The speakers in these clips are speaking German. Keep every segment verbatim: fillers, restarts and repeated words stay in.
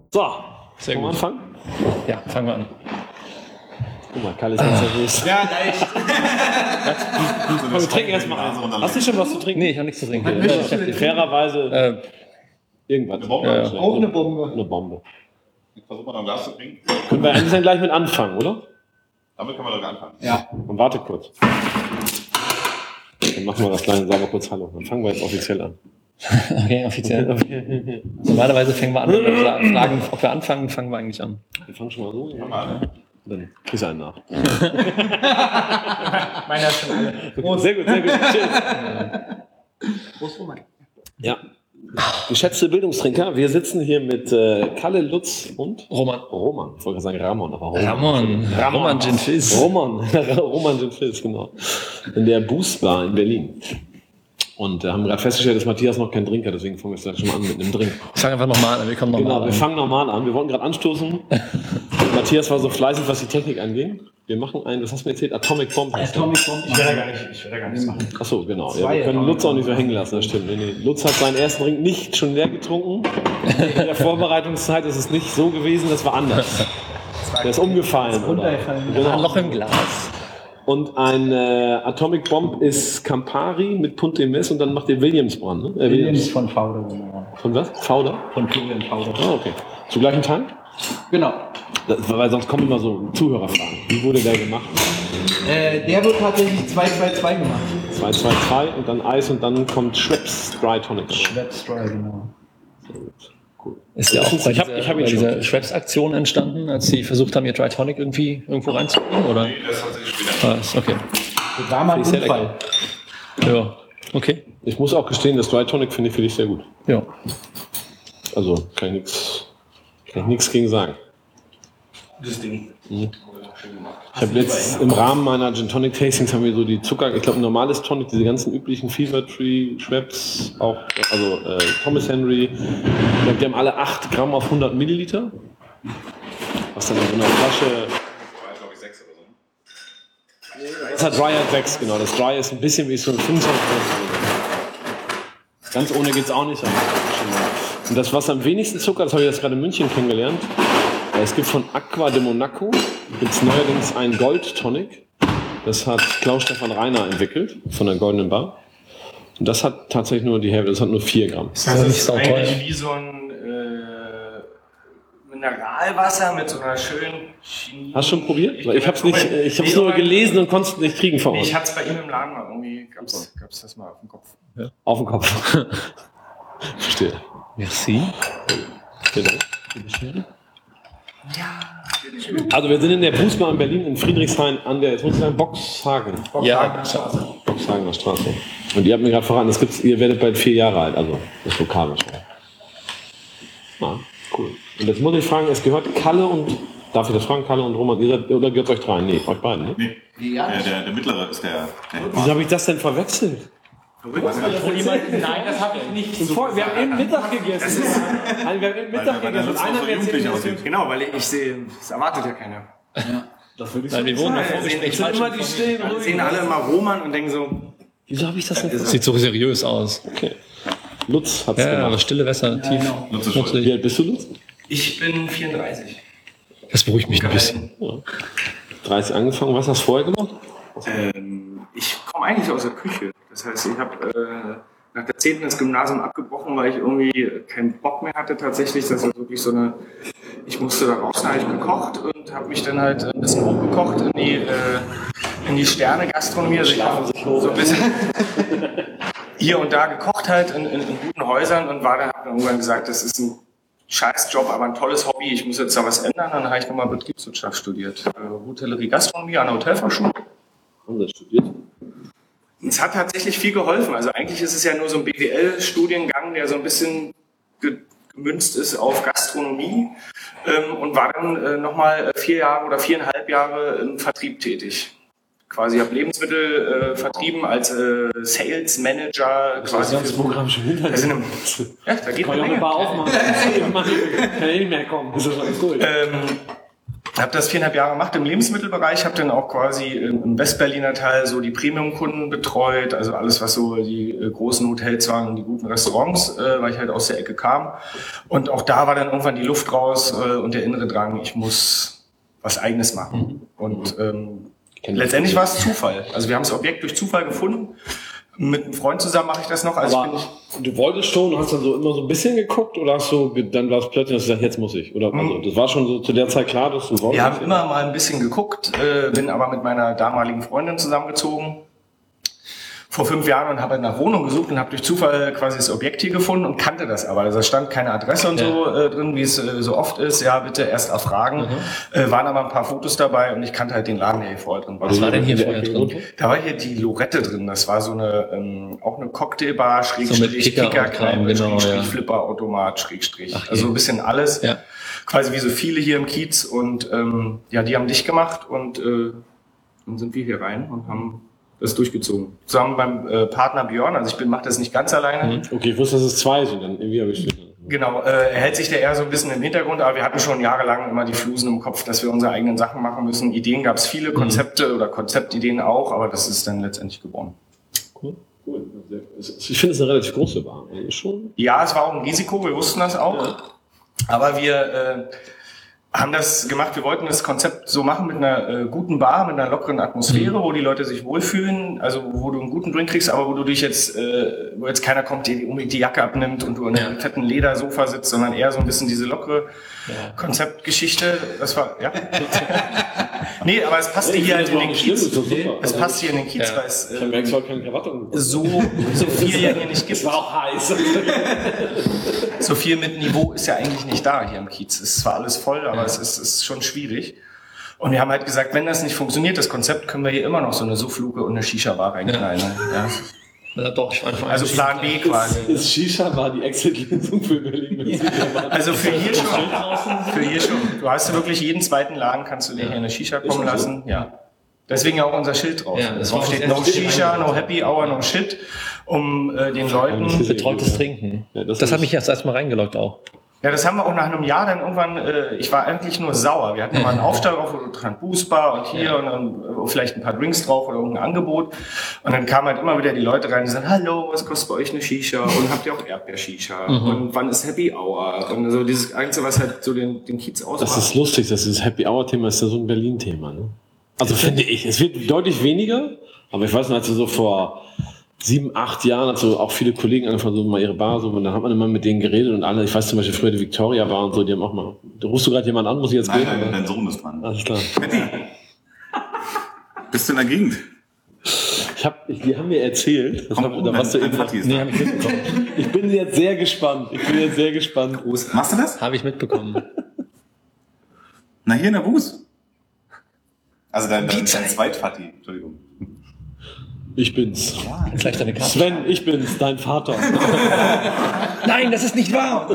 So, sehr gut. Anfangen? Ja, fangen wir an. Guck mal, Kalle ist ganz nervös. Ja, leicht. Komm, wir trinken erstmal eins. Hast du schon was zu trinken? Nee, ich habe nichts zu trinken. Ja, fairerweise äh, irgendwas. Eine Bombe? Ja, auch eine Bombe. Eine Bombe. Versuchen wir noch ein Glas zu trinken. Können wir endlich dann gleich mit anfangen, oder? Damit können wir doch anfangen. Ja. Und warte kurz. Dann machen wir das gleich und sagen wir kurz Hallo. Dann fangen wir jetzt offiziell an. Okay, offiziell. Normalerweise fangen wir an, wenn wir fragen, ob wir anfangen, fangen wir eigentlich an. Wir fangen schon mal so. Fangen wir an. Dann kriegst du einen nach. Meiner ist schon alle. Prost. Sehr gut, sehr gut. Tschüss. Prost, Roman. Ja. Geschätzte Bildungstrinker, wir sitzen hier mit äh, Kalle, Lutz und Roman. Roman. Ich wollte gerade sagen Ramon, aber Roman. Ramon. Ramon. Roman Gin Fizz. Roman. Roman Gin Fizz, genau. In der Boost Bar in Berlin. Und wir haben gerade festgestellt, dass Matthias noch kein Trinker, deswegen fangen wir jetzt schon mal an mit einem Drink. Ich fange einfach nochmal an, wir kommen nochmal Genau, an. wir fangen normal an. Wir wollten gerade anstoßen. Matthias war so fleißig, was die Technik anging. Wir machen einen, was hast du mir erzählt? Atomic Bomb. Atomic Bomb. Ich werde da gar nicht, ich werde da gar nichts machen. Achso, genau. Ja, Zwei wir können Atomic Lutz auch nicht so hängen lassen, das stimmt. Nee, nee. Lutz hat seinen ersten Drink nicht schon leer getrunken. In der Vorbereitungszeit ist es nicht so gewesen, das war anders. Der ist umgefallen. Oder? Runtergefallen. Genau. Ein Loch im Glas. Und ein äh, Atomic Bomb ist Campari mit Punt de Mes und dann macht ihr Williams Brand, ne? Äh, Williams von Fauder, genau. Von was? Fauder? Von Julian Fauder. Ah, okay. Zu gleichen Teil? Genau. Das, weil sonst kommen immer so Zuhörerfragen. Wie wurde der gemacht? Äh, der wird tatsächlich zwei zwei zwei gemacht. zwei zwei zwei und dann Eis und dann kommt Schweppes Dry Tonic. Schweppes Dry, genau. Sehr gut. Cool. Ist der auch bei Ich hab- dieser, ich hab ihn bei schon. dieser Schweppes-Aktion entstanden, als sie versucht haben, ihr Dry Tonic irgendwie irgendwo reinzubringen? Oder? Nee, das hat sich später. Ah, ist okay. Das war mal ein Ist sehr Unfall. Ja, okay. Ich muss auch gestehen, das Dry Tonic finde ich für dich sehr gut. Ja. Also kann ich nichts kann ich nichts gegen sagen. Das Ding. Mhm. Ich habe jetzt im Rahmen meiner Gin Tonic Tastings haben wir so die Zucker, ich glaube ein normales Tonic, diese ganzen üblichen Fever Tree, Schweppes, auch, also äh, Thomas Henry, ich glaub, die haben alle acht Gramm auf hundert Milliliter. Was dann in so einer Flasche. War, glaube ich, sechs oder so. Das hat Dry hat sechs, genau. Das Dry ist ein bisschen wie so ein fünfundzwanzig. Ganz ohne geht's auch nicht. Aber schon mal. Und das, was am wenigsten Zucker, das habe ich jetzt gerade in München kennengelernt. Es gibt von Aqua de Monaco gibt's neuerdings einen Gold Tonic. Das hat Klaus-Stefan Reiner entwickelt von der Goldenen Bar. Und das hat tatsächlich nur die Hälfte, das hat nur vier Gramm. Das Also nicht ist sauteuer. eigentlich wie so ein äh, Mineralwasser mit so einer schönen Chemie. Hast du schon probiert? Weil ich habe es bin- nicht, ich habe es Nee, nur aber- gelesen und konnte es nicht kriegen vor Nee, Ort. ich hatte es bei ihm im Laden mal irgendwie, gab's, gab's das mal auf dem Kopf. Auf dem Kopf. Verstehe. Merci. Vielen Dank. Also wir sind in der Fußball in Berlin in Friedrichshain an der, jetzt muss ich sagen, Boxhagen. Ja, Boxhagener Straße. Und ihr habt mir gerade verraten, das gibt's, ihr werdet bald vier Jahre alt, also das Lokal wahrscheinlich. Ah, cool. Und jetzt muss ich fragen, es gehört Kalle und, darf ich das fragen, Kalle und Roman, ihr seid, oder gehört euch drei? Nee, euch beiden, ne? Nee, Ja. der, der, der mittlere ist der. der Wieso habe ich das denn verwechselt? Nein, das habe ich nicht. Bevor, wir haben eben Mittag gegessen. Nein, wir haben eben Mittag weil der gegessen. Lutz Einer noch so hat mir jugendlich erzählt, aussieht. Genau, weil ich sehe, das erwartet ja keiner. Nein, wir wurden im Vorgespräch sind falsch immer die stillen, Dann ruhigen. sehen alle immer Roman und denken so, Wieso habe ich das denn Sieht so seriös aus. Okay. Lutz hat's Ja, aber gemacht. stille Wässer, tief. Lutz ist Wie Schmutzig. alt bist du, Lutz? ich bin vierunddreißig. Das beruhigt mich ein bisschen. Ja. dreißig angefangen. Was hast du vorher gemacht? Ähm, ich komme eigentlich aus der Küche. Das heißt, ich habe äh, nach der zehnten das Gymnasium abgebrochen, weil ich irgendwie keinen Bock mehr hatte tatsächlich. Das ist wirklich so eine, ich musste da raus, da habe ich gekocht und habe mich dann halt ein bisschen hochgekocht in die, äh, in die Sterne-Gastronomie. Also ich habe so ein bisschen hier und da gekocht halt in, in, in guten Häusern und war dann, habe dann irgendwann gesagt, das ist ein Scheißjob, aber ein tolles Hobby, ich muss jetzt da was ändern. Dann habe ich nochmal Betriebswirtschaft studiert. Äh, Hotellerie, Gastronomie an der Hotelfachschule. Haben Sie studiert? Es hat tatsächlich viel geholfen. Also eigentlich ist es ja nur so ein B W L-Studiengang, der so ein bisschen ge gemünzt ist auf Gastronomie ähm, und war dann äh, nochmal vier Jahre oder viereinhalb Jahre im Vertrieb tätig. Quasi habe Lebensmittel äh, vertrieben als äh, Sales Manager. Quasi Das Programm schon hinter also dir. in einem, ja, da geht Kann eine ich auch eine Menge. Bar aufmachen. Kann ich nicht mehr kommen. Das ist alles cool. Ähm, habe das viereinhalb Jahre gemacht im Lebensmittelbereich, habe dann auch quasi im Westberliner Teil so die Premium-Kunden betreut, also alles, was so die äh, großen Hotels waren und die guten Restaurants, äh, weil ich halt aus der Ecke kam. Und auch da war dann irgendwann die Luft raus äh, und der innere Drang, ich muss was Eigenes machen. Und ähm, letztendlich war es Zufall. Also wir haben das Objekt durch Zufall gefunden. Mit einem Freund zusammen mache ich das noch. Also Aber ich bin du wolltest schon, hast dann so immer so ein bisschen geguckt oder hast du, ge- dann war es plötzlich, dass du gesagt, jetzt muss ich? Oder also, das war schon so zu der Zeit klar, dass du wolltest? Wir haben immer mal ein bisschen geguckt, äh, bin aber mit meiner damaligen Freundin zusammengezogen vor fünf Jahren und habe nach Wohnung gesucht und habe durch Zufall quasi das Objekt hier gefunden und kannte das aber. Also da stand keine Adresse und Ja. so äh, drin, wie es äh, so oft ist. Ja, bitte erst erfragen. Äh, waren aber ein paar Fotos dabei und ich kannte halt den Laden, der hier vorher drin war. Was war denn hier in der vorher Ecke drin? runter? Da war hier die Lorette drin. Das war so eine, ähm, auch eine Cocktailbar, Schrägstrich, Kicker und Kickerkneipe, Kram, genau, Schrägstrich, ja. Flipperautomat, Schrägstrich. Ach je. Also ein bisschen alles. Ja. Quasi wie so viele hier im Kiez. Und ähm, ja, die haben dicht gemacht und äh, dann sind wir hier rein und haben das durchgezogen. Zusammen beim äh, Partner Björn. Also ich bin mache das nicht ganz alleine. Okay, ich wusste, dass es zwei sind, dann irgendwie habe ich Genau, äh, er hält sich da eher so ein bisschen im Hintergrund, aber wir hatten schon jahrelang immer die Flusen im Kopf, dass wir unsere eigenen Sachen machen müssen. Ideen gab es viele, Konzepte oder Konzeptideen auch, aber das ist dann letztendlich geworden. Cool. Cool. Ich finde es eine relativ große Bar. Also schon. Ja, es war auch ein Risiko, wir wussten das auch. Aber wir äh, haben das gemacht, wir wollten das Konzept so machen mit einer äh, guten Bar, mit einer lockeren Atmosphäre, wo die Leute sich wohlfühlen, also wo du einen guten Drink kriegst, aber wo du dich jetzt, äh, wo jetzt keiner kommt, der unbedingt die Jacke abnimmt und du in einem fetten Ledersofa sitzt, sondern eher so ein bisschen diese lockere Konzeptgeschichte. Das war, ja. Nee, aber es passte hier halt in den Kiez. Es passt hier in den Kiez, Ja. weil es Ich äh, merke zwar keine Krawatte und so, so viel ja hier nicht gibt. war auch heiß. So viel mit Niveau ist ja eigentlich nicht da hier im Kiez. Es ist zwar alles voll, aber es ist, ist schon schwierig. Und wir haben halt gesagt, wenn das nicht funktioniert, das Konzept, können wir hier immer noch so eine Suffluke und eine Shisha-Bar reinknallen. Ja. Ja, doch, ich meine, Also Plan B quasi. Ist Shisha war die Exit-Lösung für Berlin. Also für hier schon. Für hier schon. Du hast wirklich jeden zweiten Laden, kannst du dir hier eine Shisha kommen lassen. Ja. Deswegen ja auch unser Schild drauf. Ja, das Drauf war auch steht das No erste Shisha, No Happy Hour, No Shit, um äh, den Leuten... betreutes Trinken. Ja, das das ist- hat mich erst erstmal reingeloggt auch. Ja, das haben wir auch nach einem Jahr dann irgendwann, äh, ich war eigentlich nur sauer. Wir hatten mal einen Aufsteller drauf, wo dran Boostbar und hier Ja. und dann äh, vielleicht ein paar Drinks drauf oder irgendein Angebot. Und dann kamen halt immer wieder die Leute rein, die sagen, hallo, was kostet bei euch eine Shisha? Und habt ihr auch Erdbeer-Shisha? Und wann ist Happy Hour? Und so dieses Einzige, was halt so den, den Kiez ausmacht. Das ist lustig, dass dieses Happy Hour-Thema ist ja so ein Berlin-Thema. Ne? Also finde ich, es wird deutlich weniger, aber ich weiß noch, als wir so vor sieben, acht Jahren, als so auch viele Kollegen angefangen, so mal ihre Bar, so, und dann hat man immer mit denen geredet und alle, ich weiß zum Beispiel früher die Victoria Bar und so, die haben auch mal, da rufst du gerade jemanden an, muss ich jetzt Nein, gehen? nein, oder? dein Sohn ist dran. Alles klar. Bist du in der Gegend? Ich hab, ich, die haben mir erzählt, das Komm, hab, da warst du dein eben, Vati ist Nee, da. habe ich mitbekommen. ich bin jetzt sehr gespannt, ich bin jetzt sehr gespannt. Machst du das? Habe ich mitbekommen. Na, hier in der Bus. Also dein, dein, dein Zweitvati, Entschuldigung. Ich bin's. Vielleicht deine Karte. Sven, ich bin's, dein Vater. Nein, das ist nicht wahr!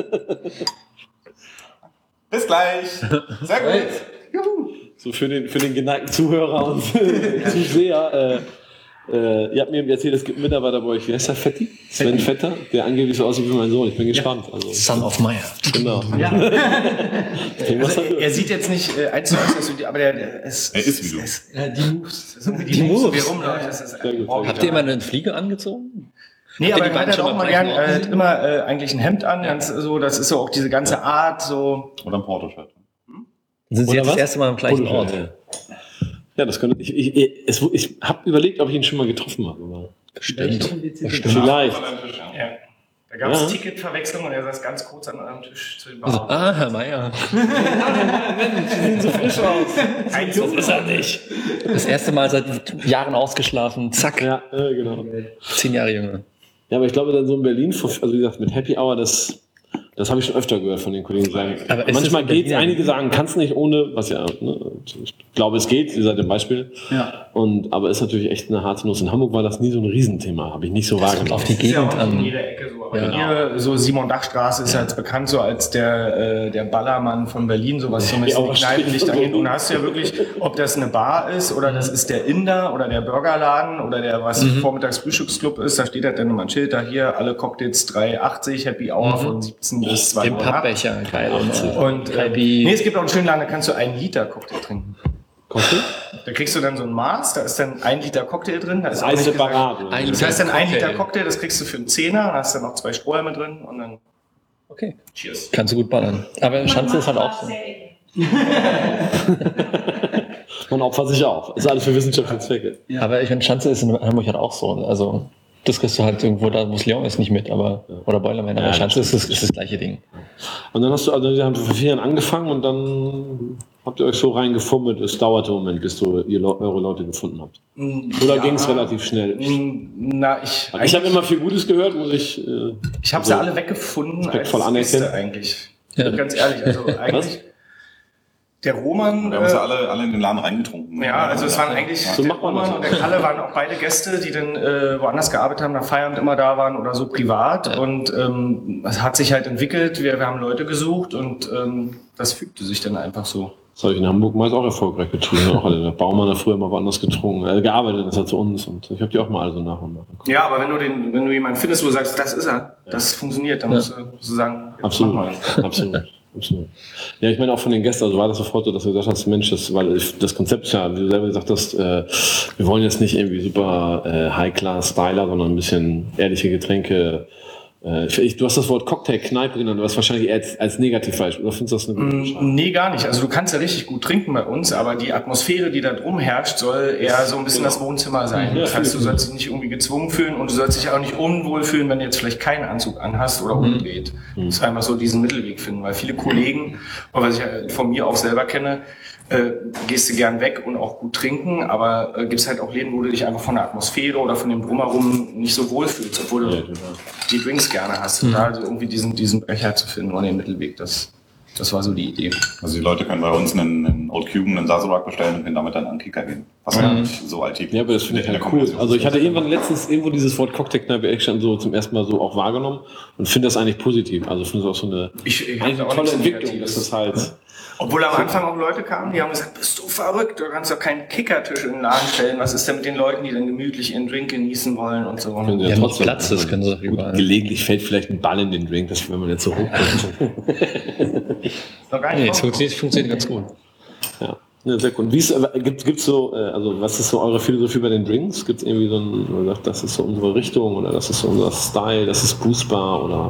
Bis gleich. Sehr gut. Juhu. So für den, für den geneigten Zuhörer und Zuseher. Äh, äh, ihr habt mir erzählt, es gibt einen Mitarbeiter bei euch. Wie heißt der Fetti? Sven Vetter, der angeblich so aussieht wie mein Sohn. Ich bin gespannt. Also, Son of Meyer. genau. Ja. Dem, was Also, er- er sieht jetzt nicht äh, eins zu eins, dass du die, aber der, der ist, Er ist wie du. ist- Ja, die Moves. so wie die, Die Moves, Moves. wie er rumläuft. Das ist Sehr gut, sehr gut. Habt ihr immer eine Fliege angezogen? Nee, Habt aber ihr die er beiden hat schon auch mal mal gleich gern, noch? er hat immer äh, eigentlich ein Hemd an, ganz so, das ist so auch diese ganze Art, so. Oder ein Porto-Shirt. Sind sie Oder jetzt das was? erste Mal am gleichen Poloschein, Ort? ja. Ja, das könnte ich. Ich, ich, es- ich habe überlegt, ob ich ihn schon mal getroffen habe. Aber Bestimmt. vielleicht. Ja. Da gab es Ja. Ticketverwechslung und er saß ganz kurz an eurem Tisch zu den Also, Baren. ah, Herr Meier. Sie sehen so frisch aus. Ein Das ist er nicht. Das erste Mal seit Jahren ausgeschlafen. Zack. Ja, äh, genau. Zehn Jahre jünger. Ja, aber ich glaube, dann so in Berlin, also wie gesagt, mit Happy Hour, das, das habe ich schon öfter gehört von den Kollegen, die sagen. Aber ist Manchmal das in geht's, Berlin- einige sagen, kannst nicht ohne, was ja, ne, ich glaube, es geht, ihr seid ein Beispiel. Ja. Und, aber ist natürlich echt eine harte Nuss. In Hamburg war das nie so ein Riesenthema, habe ich nicht so wahrgenommen. Auf die Das ist ja Gegend auch in an. jeder Ecke so. Aber Ja. hier, so Simon-Dach-Straße ist ja jetzt bekannt so als der, äh, der Ballermann von Berlin, sowas so mit Ja, den auch Kneipenlicht stimmt. angeht. Und da hast du ja wirklich, ob das eine Bar ist oder das ist der Inder oder der Burgerladen oder der, was Mhm. vormittags Frühstücksclub ist, da steht halt dann immer ein Schild da hier, alle Cocktails drei achtzig, Happy Hour Mhm. von siebzehn bis zwei Den Uhr nachts. Pappbecher, geil. Und äh, nee, es gibt auch einen schönen Laden, da kannst du einen Liter Cocktail trinken. Cocktail? Da kriegst du dann so ein Maß, da ist dann ein Liter Cocktail drin. Da ist auch Eis nicht separat. gesagt- oder? Das heißt dann ein Liter Cocktail, das kriegst du für einen Zehner, da hast du noch zwei Strohhalme drin und dann Okay, Cheers. kannst du gut ballern. Aber in Schanze ist halt auch so. Man opfert sich auch. Das ist alles für wissenschaftliche Zwecke. Aber ich meine, Schanze ist in Hamburg halt auch so. Also das kriegst du halt irgendwo, da muss Lyon ist nicht mit, aber oder Boilerman, aber Ja, Schanze ist das, ist das gleiche Ding. Und dann hast du, also wir haben vor vier Jahren angefangen und dann habt ihr euch so reingefummelt. Es dauerte einen Moment, bis du ihr, eure Leute gefunden habt. Oder Ja. ging es relativ schnell? Na, ich, Ich habe immer viel Gutes gehört, muss ich. Äh, ich habe sie alle weggefunden respektvoll als Gäste anerkennen. eigentlich. Ja. Ganz ehrlich, also eigentlich der Roman. Wir haben sie äh, alle, alle in den Laden reingetrunken. Ja, also es waren eigentlich So der macht man Roman das. und der Kalle waren auch beide Gäste, die dann äh, woanders gearbeitet haben, nach Feierabend immer da waren oder so privat. Und ähm, es hat sich halt entwickelt, wir, wir haben Leute gesucht und ähm, das fügte sich dann einfach so. Das habe ich in Hamburg meist auch erfolgreich getrieben. Auch alle. Der Baumann hat früher mal woanders getrunken, äh, gearbeitet, das hat zu uns. Und ich habe die auch mal alle so nach und nach geguckt. Ja, aber wenn du den, wenn du jemanden findest, wo du sagst, das ist er, das funktioniert, dann musst du, musst du sagen, jetzt Absolut, mach mal. absolut, absolut. Ja, ich meine auch von den Gästen, also war das sofort so, dass du gesagt hast, Mensch, das, weil ich, das Konzept ist ja, wie du selber gesagt hast, äh, wir wollen jetzt nicht irgendwie super äh, High-Class-Styler, sondern ein bisschen ehrliche Getränke. Äh, ich, du hast das Wort Cocktail-Kneipe genannt, was wahrscheinlich eher als, als negativ falsch, oder findest du das eine gute Beschreibung? Nee, gar nicht. Also du kannst ja richtig gut trinken bei uns, aber die Atmosphäre, die da drum herrscht, soll eher so ein bisschen das Wohnzimmer sein. Ja, Das heißt, du finde ich sollst dich nicht irgendwie gezwungen fühlen und du sollst dich auch nicht unwohl fühlen, wenn du jetzt vielleicht keinen Anzug anhast oder umdreht. Du musst einfach so diesen Mittelweg finden, weil viele Kollegen, und was ich ja von mir auch selber kenne, äh, gehst du gern weg und auch gut trinken, aber äh, gibt's halt auch Läden, wo du dich einfach von der Atmosphäre oder von dem Drumherum nicht so wohl fühlst, obwohl du Ja, total. die Drinks gerne hast. Und da also irgendwie diesen, diesen Brecher zu finden oder den Mittelweg, das, das war so die Idee. Also die Leute können bei uns einen, einen Old Cuban, einen Sazerac bestellen und können damit dann an Kika gehen. Was ja nicht so alltäglich Ja, aber das finde ich halt cool. Also ich hatte irgendwann letztens irgendwo dieses Wort Cocktailkneipe Action so zum ersten Mal so auch wahrgenommen und finde das eigentlich positiv. Also finde es auch so eine, Ich, ich eigentlich hab eine auch tolle nichts Entwicklung, Negatives. dass das halt... Obwohl am Anfang auch Leute kamen, die haben gesagt, bist du verrückt, du kannst doch keinen Kickertisch in den Laden stellen. Was ist denn mit den Leuten, die dann gemütlich ihren Drink genießen wollen und so. Können sie Ja, ja mit trotzdem Platz, das können sie doch Gut, überall. gelegentlich fällt vielleicht ein Ball in den Drink, das, wenn man jetzt so hochkommt. Noch gar Nee, nicht es funktioniert, funktioniert ganz gut. Ja, ja, sehr cool. Wie ist, äh, gibt gibt's so, äh, also was ist so eure Philosophie bei den Drinks? Gibt es irgendwie so ein, wo man sagt, das ist so unsere Richtung oder das ist so unser Style, das ist boostbar oder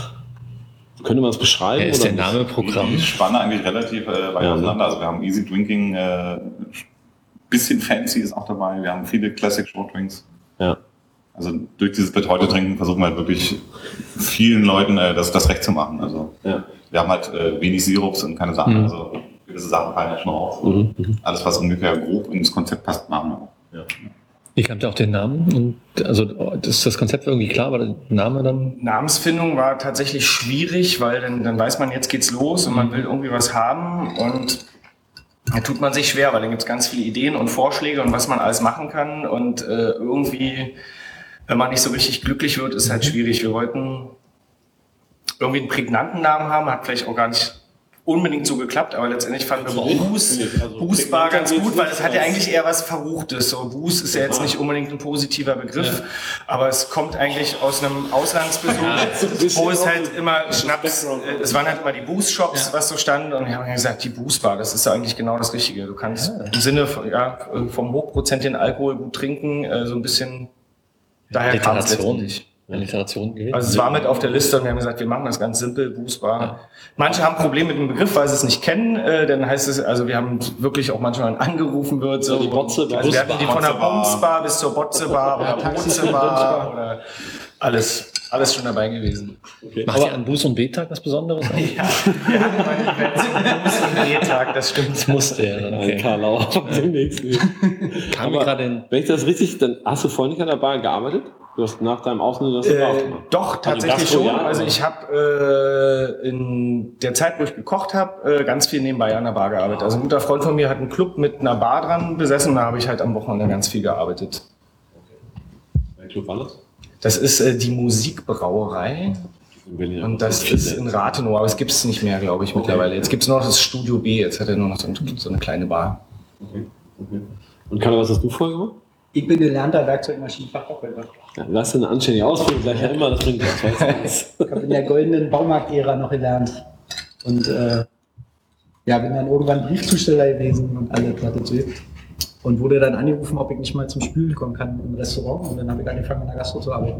könnte man es beschreiben? Ja, ist oder der Name Programm. Die Spannen eigentlich relativ äh, weit Ja, auseinander. Also wir haben Easy Drinking, äh, bisschen fancy ist auch dabei. Wir haben viele Classic Short Drinks. Ja. Also durch dieses betreute Trinken versuchen wir halt wirklich vielen Leuten äh, das, das recht zu machen. Also Ja. wir haben halt äh, wenig Sirups und keine Sachen. Mhm. Also gewisse Sachen fallen ja schon raus. Mhm. Mhm. Alles, was ungefähr grob ins Konzept passt, machen wir auch. Ja. Ich kannte auch den Namen und also das, das Konzept war irgendwie klar, aber der Name dann. Namensfindung war tatsächlich schwierig, weil dann, dann weiß man, jetzt geht's los und man will irgendwie was haben und da tut man sich schwer, weil dann gibt's ganz viele Ideen und Vorschläge und was man alles machen kann und äh, irgendwie, wenn man nicht so richtig glücklich wird, ist halt schwierig. Wir wollten irgendwie einen prägnanten Namen haben, hat vielleicht auch gar nicht unbedingt so geklappt, aber letztendlich fanden wir Boost, Also Boost war ganz prägnanter gut, weil es geht's hat ja nicht eigentlich eher was Verruchtes. So Boost ist ja jetzt nicht unbedingt ein positiver Begriff, aber es kommt eigentlich aus einem Auslandsbesuch, so ein bisschen wo es auch halt so- immer Schnaps, äh, es waren halt immer die Boost-Shops, was so stand und wir haben gesagt, die Boost-Bar, das ist ja eigentlich genau das Richtige. Du kannst im Sinne von, ja, vom hochprozentigen Alkohol gut trinken, äh, so ein bisschen, daher kam es Literation. letztendlich. Literation gewählt. Also es war mit auf der Liste und wir haben gesagt, wir machen das ganz simpel, Boostbar. Ja. Manche haben Probleme mit dem Begriff, weil sie es nicht kennen. Äh, dann heißt es, also wir haben wirklich auch manchmal angerufen wird. So, Ja, die Botze, also wir hatten die von der Botze-Bar. Bumsbar bis zur Botze-Bar oder Botze-Bar oder alles, alles schon dabei gewesen. Okay. Macht ihr Aber, an Buß- und B-Tag was Besonderes? Ja, wir hatten mal ein Event im Drehtag, das stimmt. Das musste er dann, okay. okay. Karlau, demnächst. Kam mir Aber gerade in. wenn ich das richtig, dann hast du vorhin nicht an der Bar gearbeitet? Du hast nach deinem Ausland das Äh, Bar aufgemacht. doch, tatsächlich Gastro, schon. ja, Also aber- ich habe äh, in der Zeit, wo ich gekocht habe, äh, ganz viel nebenbei an der Bar gearbeitet. Also ein guter Freund von mir hat einen Club mit einer Bar dran besessen und da habe ich halt am Wochenende ganz viel gearbeitet. Welcher Club war das? Das ist äh, die Musikbrauerei In Berlin. und das ist in Rathenow, aber es gibt es nicht mehr, glaube ich, mittlerweile. Jetzt gibt es nur noch das Studio B, jetzt hat er nur noch so, ein, so eine kleine Bar. Okay. Okay. Und Kalle, was hast du vorher gemacht? Ich bin gelernter Werkzeugmaschinenfachverkäufer. Ja, du hast eine anständige Ausbildung, gleich ja immer, das bringt was. Ich habe in der goldenen Baumarkt-Ära noch gelernt. Und äh, ja, bin dann irgendwann Briefzusteller gewesen und alles, was es so gibt. Und wurde dann angerufen, ob ich nicht mal zum Spülen kommen kann im Restaurant. Und dann habe ich angefangen, in der Gastro zu arbeiten.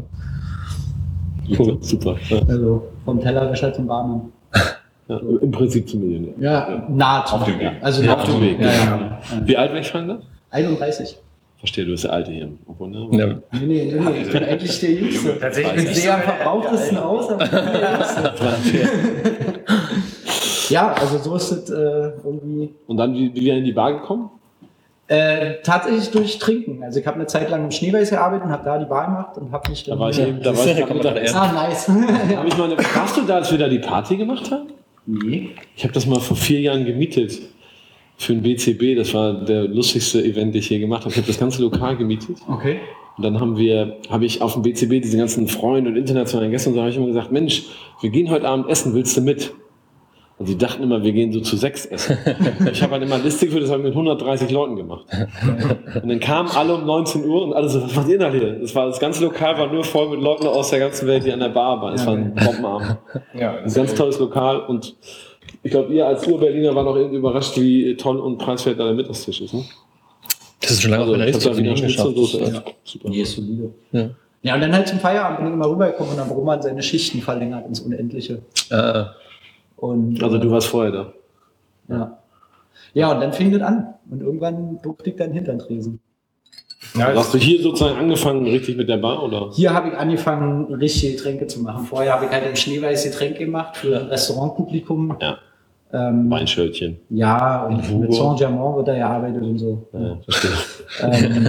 Cool, super. Ja. Also vom Tellerwäscher zum Barmann. Ja, im Prinzip zum Millionär. Ja, nahezu. Auf dem Weg. Also Ja, auf auf dem Weg. Ja, ja. Wie alt war ich, Frank? einunddreißig. Verstehe, du bist der Alte hier. Obwohl, ne? Ja. Nee, nee, nee, nee, ich bin eigentlich der Jüngste. Tatsächlich Ich nicht sehe am so verbrauchtesten aus, aber ich bin der Jüngste. Ja, also so ist es äh, irgendwie. Und dann, wie, wie wir in die Bar gekommen? Äh, tatsächlich durch Trinken. Also ich habe eine Zeit lang im Schneeweiß gearbeitet und habe da die Bar gemacht und habe mich dann... Da war ich eben, da war ich gerade Mittagessen. Ah, nice. Hab ich meine, warst du da, als wir da die Party gemacht haben? Nee. Ich habe das mal vor vier Jahren gemietet für ein B C B. Das war der lustigste Event, den ich je gemacht habe. Ich habe das ganze Lokal gemietet. Okay. Und dann haben wir, habe ich auf dem B C B diese ganzen Freunde und internationalen Gäste und so habe ich immer gesagt, Mensch, wir gehen heute Abend essen, willst du mit? Und die dachten immer, wir gehen so zu sechs essen. Ich habe halt immer Liste geführt, das habe ich mit hundertdreißig Leuten gemacht. Und dann kamen alle um neunzehn Uhr und alle so, was macht ihr da hier? Das, war, das ganze Lokal war nur voll mit Leuten aus der ganzen Welt, die an der Bar waren. Es war ein Bombenabend. Ja, Ein ganz tolles Lokal und ich glaube, ihr als Ur-Berliner war auch irgendwie überrascht, wie toll und preiswert da der Mittagstisch ist. Ne? Das ist schon lange auf meiner ich Liste hab für da ihn wieder Schnitzel und Soße. geschafft. Ja. Super. Nee, ist solide. Ja. Ja, und dann halt zum Feierabend bin ich immer rübergekommen und dann warum man seine Schichten verlängert ins Unendliche. Äh, Und, Also du äh, warst vorher da. Ja. Ja, und dann fing das an. Und irgendwann durfte ich dann hinter den Tresen. Ja, Also hast du hier sozusagen angefangen, richtig mit der Bar, oder? Hier habe ich angefangen, richtige Getränke zu machen. Vorher habe ich halt im Schneeweiß Getränke gemacht für Restaurantpublikum. Ja. Ähm, Weinschöltchen. ja, und Hugo. mit Saint-Germain wird da gearbeitet und so. Ja, verstehe. Ähm,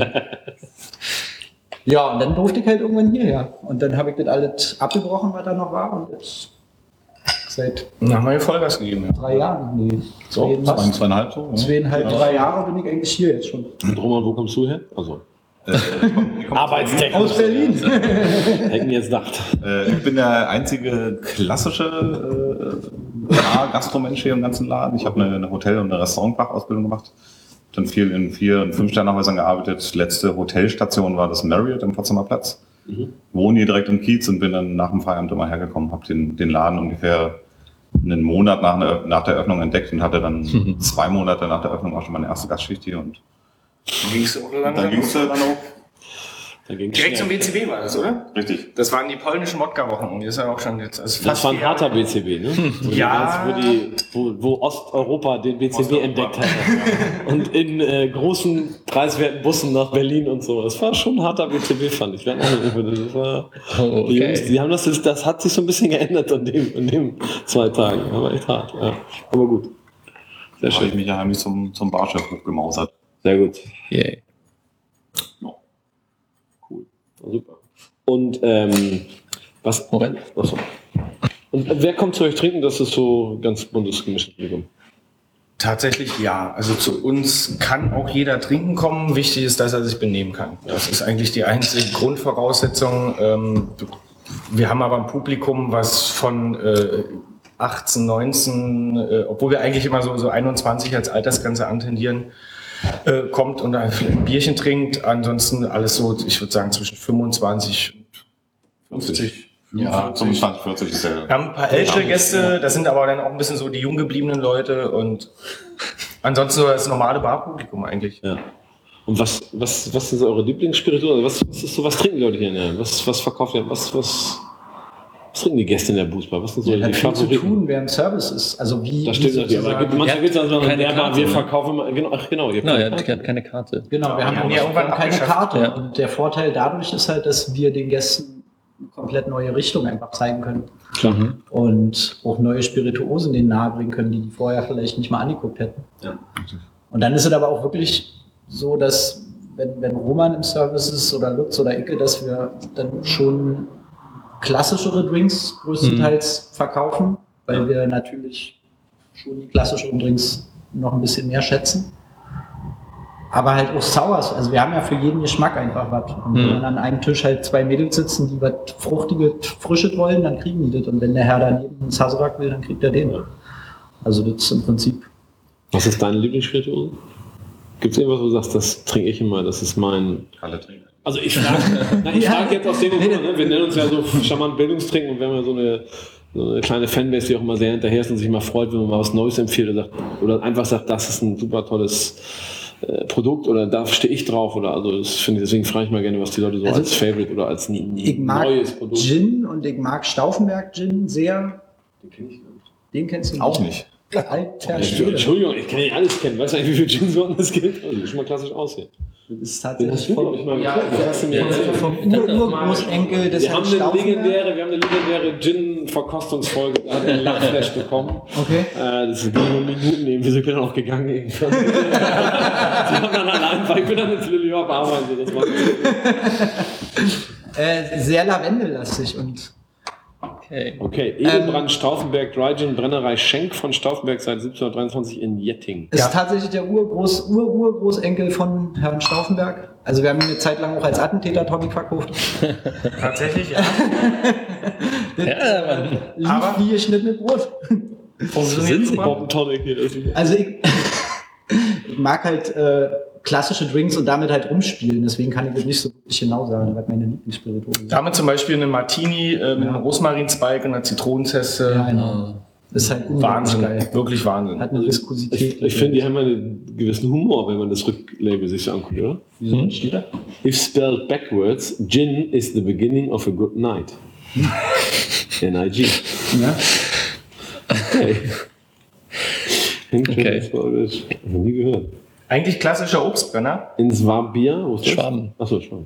ja, und dann durfte ich halt irgendwann hierher. Und dann habe ich das alles abgebrochen, was da noch war. Und jetzt seit dann haben wir Vollgas gegeben. Ja. drei Jahren, nee, So, zweieinhalb, zwei, zweieinhalb so. ja. zweieinhalb Ja. drei Jahre bin ich eigentlich hier jetzt schon. Und Roman, wo kommst du her? Also. Äh, ich komm- ich komm- Arbeitstechnisch. Aus Berlin. Hätten jetzt gedacht. Äh, ich bin der einzige klassische äh, Bar- Gastromensch hier im ganzen Laden. Ich habe eine, eine Hotel- und eine Restaurantfachausbildung gemacht. Dann viel in vier- und fünf-Sterne-Häusern gearbeitet. Letzte Hotelstation war das Marriott am Potsdamer Platz. Mhm. Wohne hier direkt im Kiez und bin dann nach dem Feierabend immer hergekommen, habe den, den Laden ungefähr einen Monat nach, einer- nach der Öffnung entdeckt und hatte dann zwei Monate nach der Öffnung auch schon meine erste Gastschicht hier. Und Dann ging es auch dann langsam. ging es dann auch. Dann ging's Direkt zum schnell. B C B war das, oder? Richtig. Das waren die polnischen Wodka-Wochen. Die ist ja auch schon jetzt. Also Das war ein harter B C B, ne? Wo die Ja. ganz- Wo, die, wo, wo Osteuropa den B C B entdeckt hat. Und in äh, großen, preiswerten Bussen nach Berlin und so. Das war schon ein harter B C B, fand ich. Wir hatten auch nicht- Das war, Oh, die okay. Jungs, die haben das, das hat sich so ein bisschen geändert an dem, an dem zwei Tagen. Aber echt hart. Ja. Aber gut. Sehr Da habe ich schön. mich ja heimlich zum, zum Barchef hochgemausert. Sehr gut. Yay. Cool. War super. Und ähm, was. Moment. Achso. Und wer kommt zu euch trinken? Das ist so ganz buntes gemischtes Publikum. Tatsächlich ja. Also zu uns kann auch jeder trinken kommen. Wichtig ist, dass er sich benehmen kann. Das ist eigentlich die einzige Grundvoraussetzung. Ähm, wir haben aber ein Publikum, was von äh, achtzehn, neunzehn, äh, obwohl wir eigentlich immer so, so einundzwanzig als Altersgrenze antendieren, äh, kommt und ein Bierchen trinkt. Ansonsten alles so, ich würde sagen, zwischen fünfundzwanzig und fünfzig. Ja, fünfundzwanzig, vierzig ist ja. Wir haben ein paar ältere Gäste, das sind aber dann auch ein bisschen so die jung gebliebenen Leute und ansonsten so das normale Barpublikum eigentlich. Ja. Und was, was, was sind so eure Lieblingsspirituosen? Was, was ist so, was trinken die Leute hier? Ne? Was, was verkauft ihr? Was, was, was trinken die Gäste in der Busbar? Was sind so Ja, die hat viel zu Favoriten? tun, wer im Service ist. Also wie, Das wie stimmt natürlich. Aber sozusagen- manchmal gibt es also keine der Bar, Karte, wir ne? verkaufen immer, genau, ach genau, ihr habt Na, keine er Karte. hat keine Karte. Genau, wir Wir haben, haben auch ja irgendwann keine abgeschafft. Karte. Ja. Und der Vorteil dadurch ist halt, dass wir den Gästen eine komplett neue Richtung einfach zeigen können. Mhm. Und auch neue Spirituosen denen nahebringen können, die die vorher vielleicht nicht mal angeguckt hätten. Ja. Und dann ist es aber auch wirklich so, dass wenn, wenn Roman im Service ist oder Lutz oder Icke, dass wir dann schon klassischere Drinks größtenteils verkaufen, weil wir natürlich schon die klassischeren Drinks noch ein bisschen mehr schätzen. Aber halt auch Sours. Also wir haben ja für jeden Geschmack einfach was. Und wenn dann an einem Tisch halt zwei Mädels sitzen, die was Fruchtiges, Frisches wollen, dann kriegen die das. Und wenn der Herr daneben einen Sazerac will, dann kriegt er den. Also das ist im Prinzip. Was ist deine Lieblingsspirituose? Gibt es irgendwas, wo du sagst, das trinke ich immer, das ist mein... Alle trinken. Also ich frage Ja. frag jetzt aus dem Grund, ne? Wir nennen uns ja so charmant Bildungstrinken und wir haben ja so eine, so eine kleine Fanbase, die auch immer sehr hinterher ist und sich immer freut, wenn man mal was Neues empfiehlt oder, sagt, oder einfach sagt, das ist ein super tolles äh, Produkt oder da stehe ich drauf oder also das finde ich, deswegen frage ich mal gerne, was die Leute so Also, als Favorite oder als n- Ich mag neues Produkt. Gin und ich mag Stauffenberg Gin sehr. Den kenn ich gar nicht. Den kennst du Auch nicht. Alter Ich- Schwede. Entschuldigung, ich kann nicht alles kennen. Weißt du eigentlich, wie viel Gin-Sorten es gibt? Also, das schon mal klassisch aussehen. Das ist Den hast tatsächlich du, vom, glaub ich, mal ja, getrunken. Das hast du mir erzählt. vom Ur Urgroßenkel des Wir Herrn haben, eine Stauffenberg. legendäre, wir haben eine legendäre Gin-Verkostungsfolge, da hat er einen Lachflash bekommen. Okay. Äh, das ging nur Minuten eben, wieso bin ich dann auch gegangen irgendwann. Sie haben dann allein, weil ich bin dann ins Lilly York arbeiten, so, das war Äh, sehr lavendellastig und Okay. okay, Edelbrand Stauffenberg Dry Gin, Brennerei Schenk von Stauffenberg seit siebzehnhundertdreiundzwanzig in Jetting. ist tatsächlich der Urgroß, Ur-Urgroßenkel von Herrn Stauffenberg. Also wir haben ihn eine Zeit lang auch als Attentäter-Tonic verkauft. Tatsächlich, ja. Ja, Mann. Lief Aber- wie geschnittenes Brot. Sind sie? Bob Tonic hier. Das ist- Also ich, ich mag halt äh, klassische Drinks und damit halt rumspielen. Deswegen kann ich das nicht so wirklich genau sagen, was meine Lieblingsspirituosen sind. Damit zum Beispiel eine Martini äh, mit Ja. einem Rosmarinspike und einer Zitronenzeste. Ja, genau. Das ist halt unglaublich Wahnsinn, geil. wirklich Wahnsinn. Hat eine Viskosität. Ich, ich finde, die haben einen gewissen Humor, wenn man das Rücklabel sich so anguckt, oder? Wieso steht da? If spelled backwards, gin is the beginning of a good night. N I G. Ja. Okay. Okay. Das war das. Noch nie gehört. Eigentlich klassischer Obstbrenner. In Swabia, wo ist das? Schwaben. Achso, Schwaben.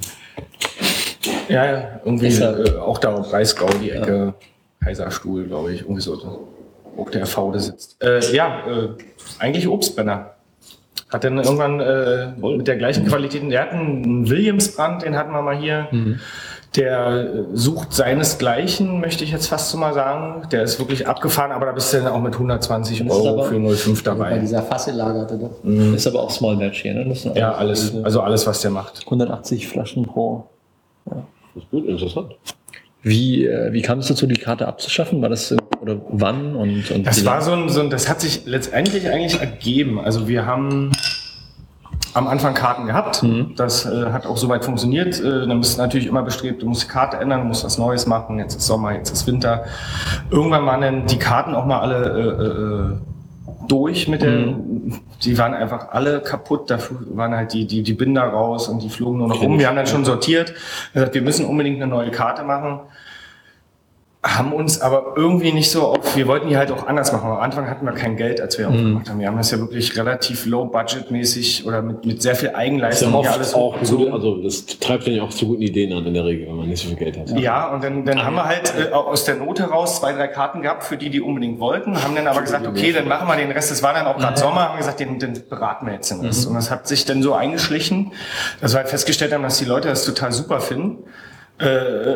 Ja, ja, irgendwie Ist ja- äh, auch da auf Breisgau, die Ecke, Kaiserstuhl, glaube ich, irgendwie so, wo der V da sitzt. Äh, ja, äh, eigentlich Obstbrenner. Hat dann irgendwann äh, mit der gleichen Qualität, der hat einen Williamsbrand, den hatten wir mal hier. Der äh, sucht seinesgleichen, möchte ich jetzt fast so mal sagen. Der ist wirklich abgefahren, aber da bist du dann auch mit hundertzwanzig Das ist Euro aber- für null Komma fünf Bei dabei. dieser fasselagerte. Ne? Ist aber auch Small Batch hier, ne? Das sind Ja, alles, also alles, was der macht. hundertachtzig Flaschen pro. Das ist gut, interessant. Wie, äh, wie kam es dazu, die Karte abzuschaffen? War das, äh, oder wann? Und, und Das wie war lange? so ein, so ein, das hat sich letztendlich eigentlich ergeben. Also wir haben am Anfang Karten gehabt. Das äh, hat auch soweit funktioniert. Äh, dann bist du natürlich immer bestrebt, du musst die Karte ändern, du musst was Neues machen. Jetzt ist Sommer, jetzt ist Winter. Irgendwann waren dann die Karten auch mal alle äh, äh, durch mit der, die waren einfach alle kaputt. Dafür waren halt die, die, die Binder raus und die flogen nur noch rum. Wir haben dann schon sortiert, gesagt, wir müssen unbedingt eine neue Karte machen. Haben uns aber irgendwie nicht so auf, wir wollten die halt auch anders machen. Am Anfang hatten wir kein Geld, als wir aufgemacht haben. Wir haben das ja wirklich relativ low-budget-mäßig oder mit, mit sehr viel Das ist Eigenleistung ja hier oft alles auch so. gute, also das treibt dann ja auch zu guten Ideen an in der Regel, wenn man nicht so viel Geld hat. Ja, und dann, dann haben wir halt äh, aus der Not heraus zwei, drei Karten gehabt, für die, die unbedingt wollten, haben dann aber gesagt, okay, dann machen wir den Rest. Es war dann auch gerade Sommer, haben gesagt, den, den beraten wir jetzt den Rest. Und das hat sich dann so eingeschlichen, dass wir halt festgestellt haben, dass die Leute das total super finden. Äh,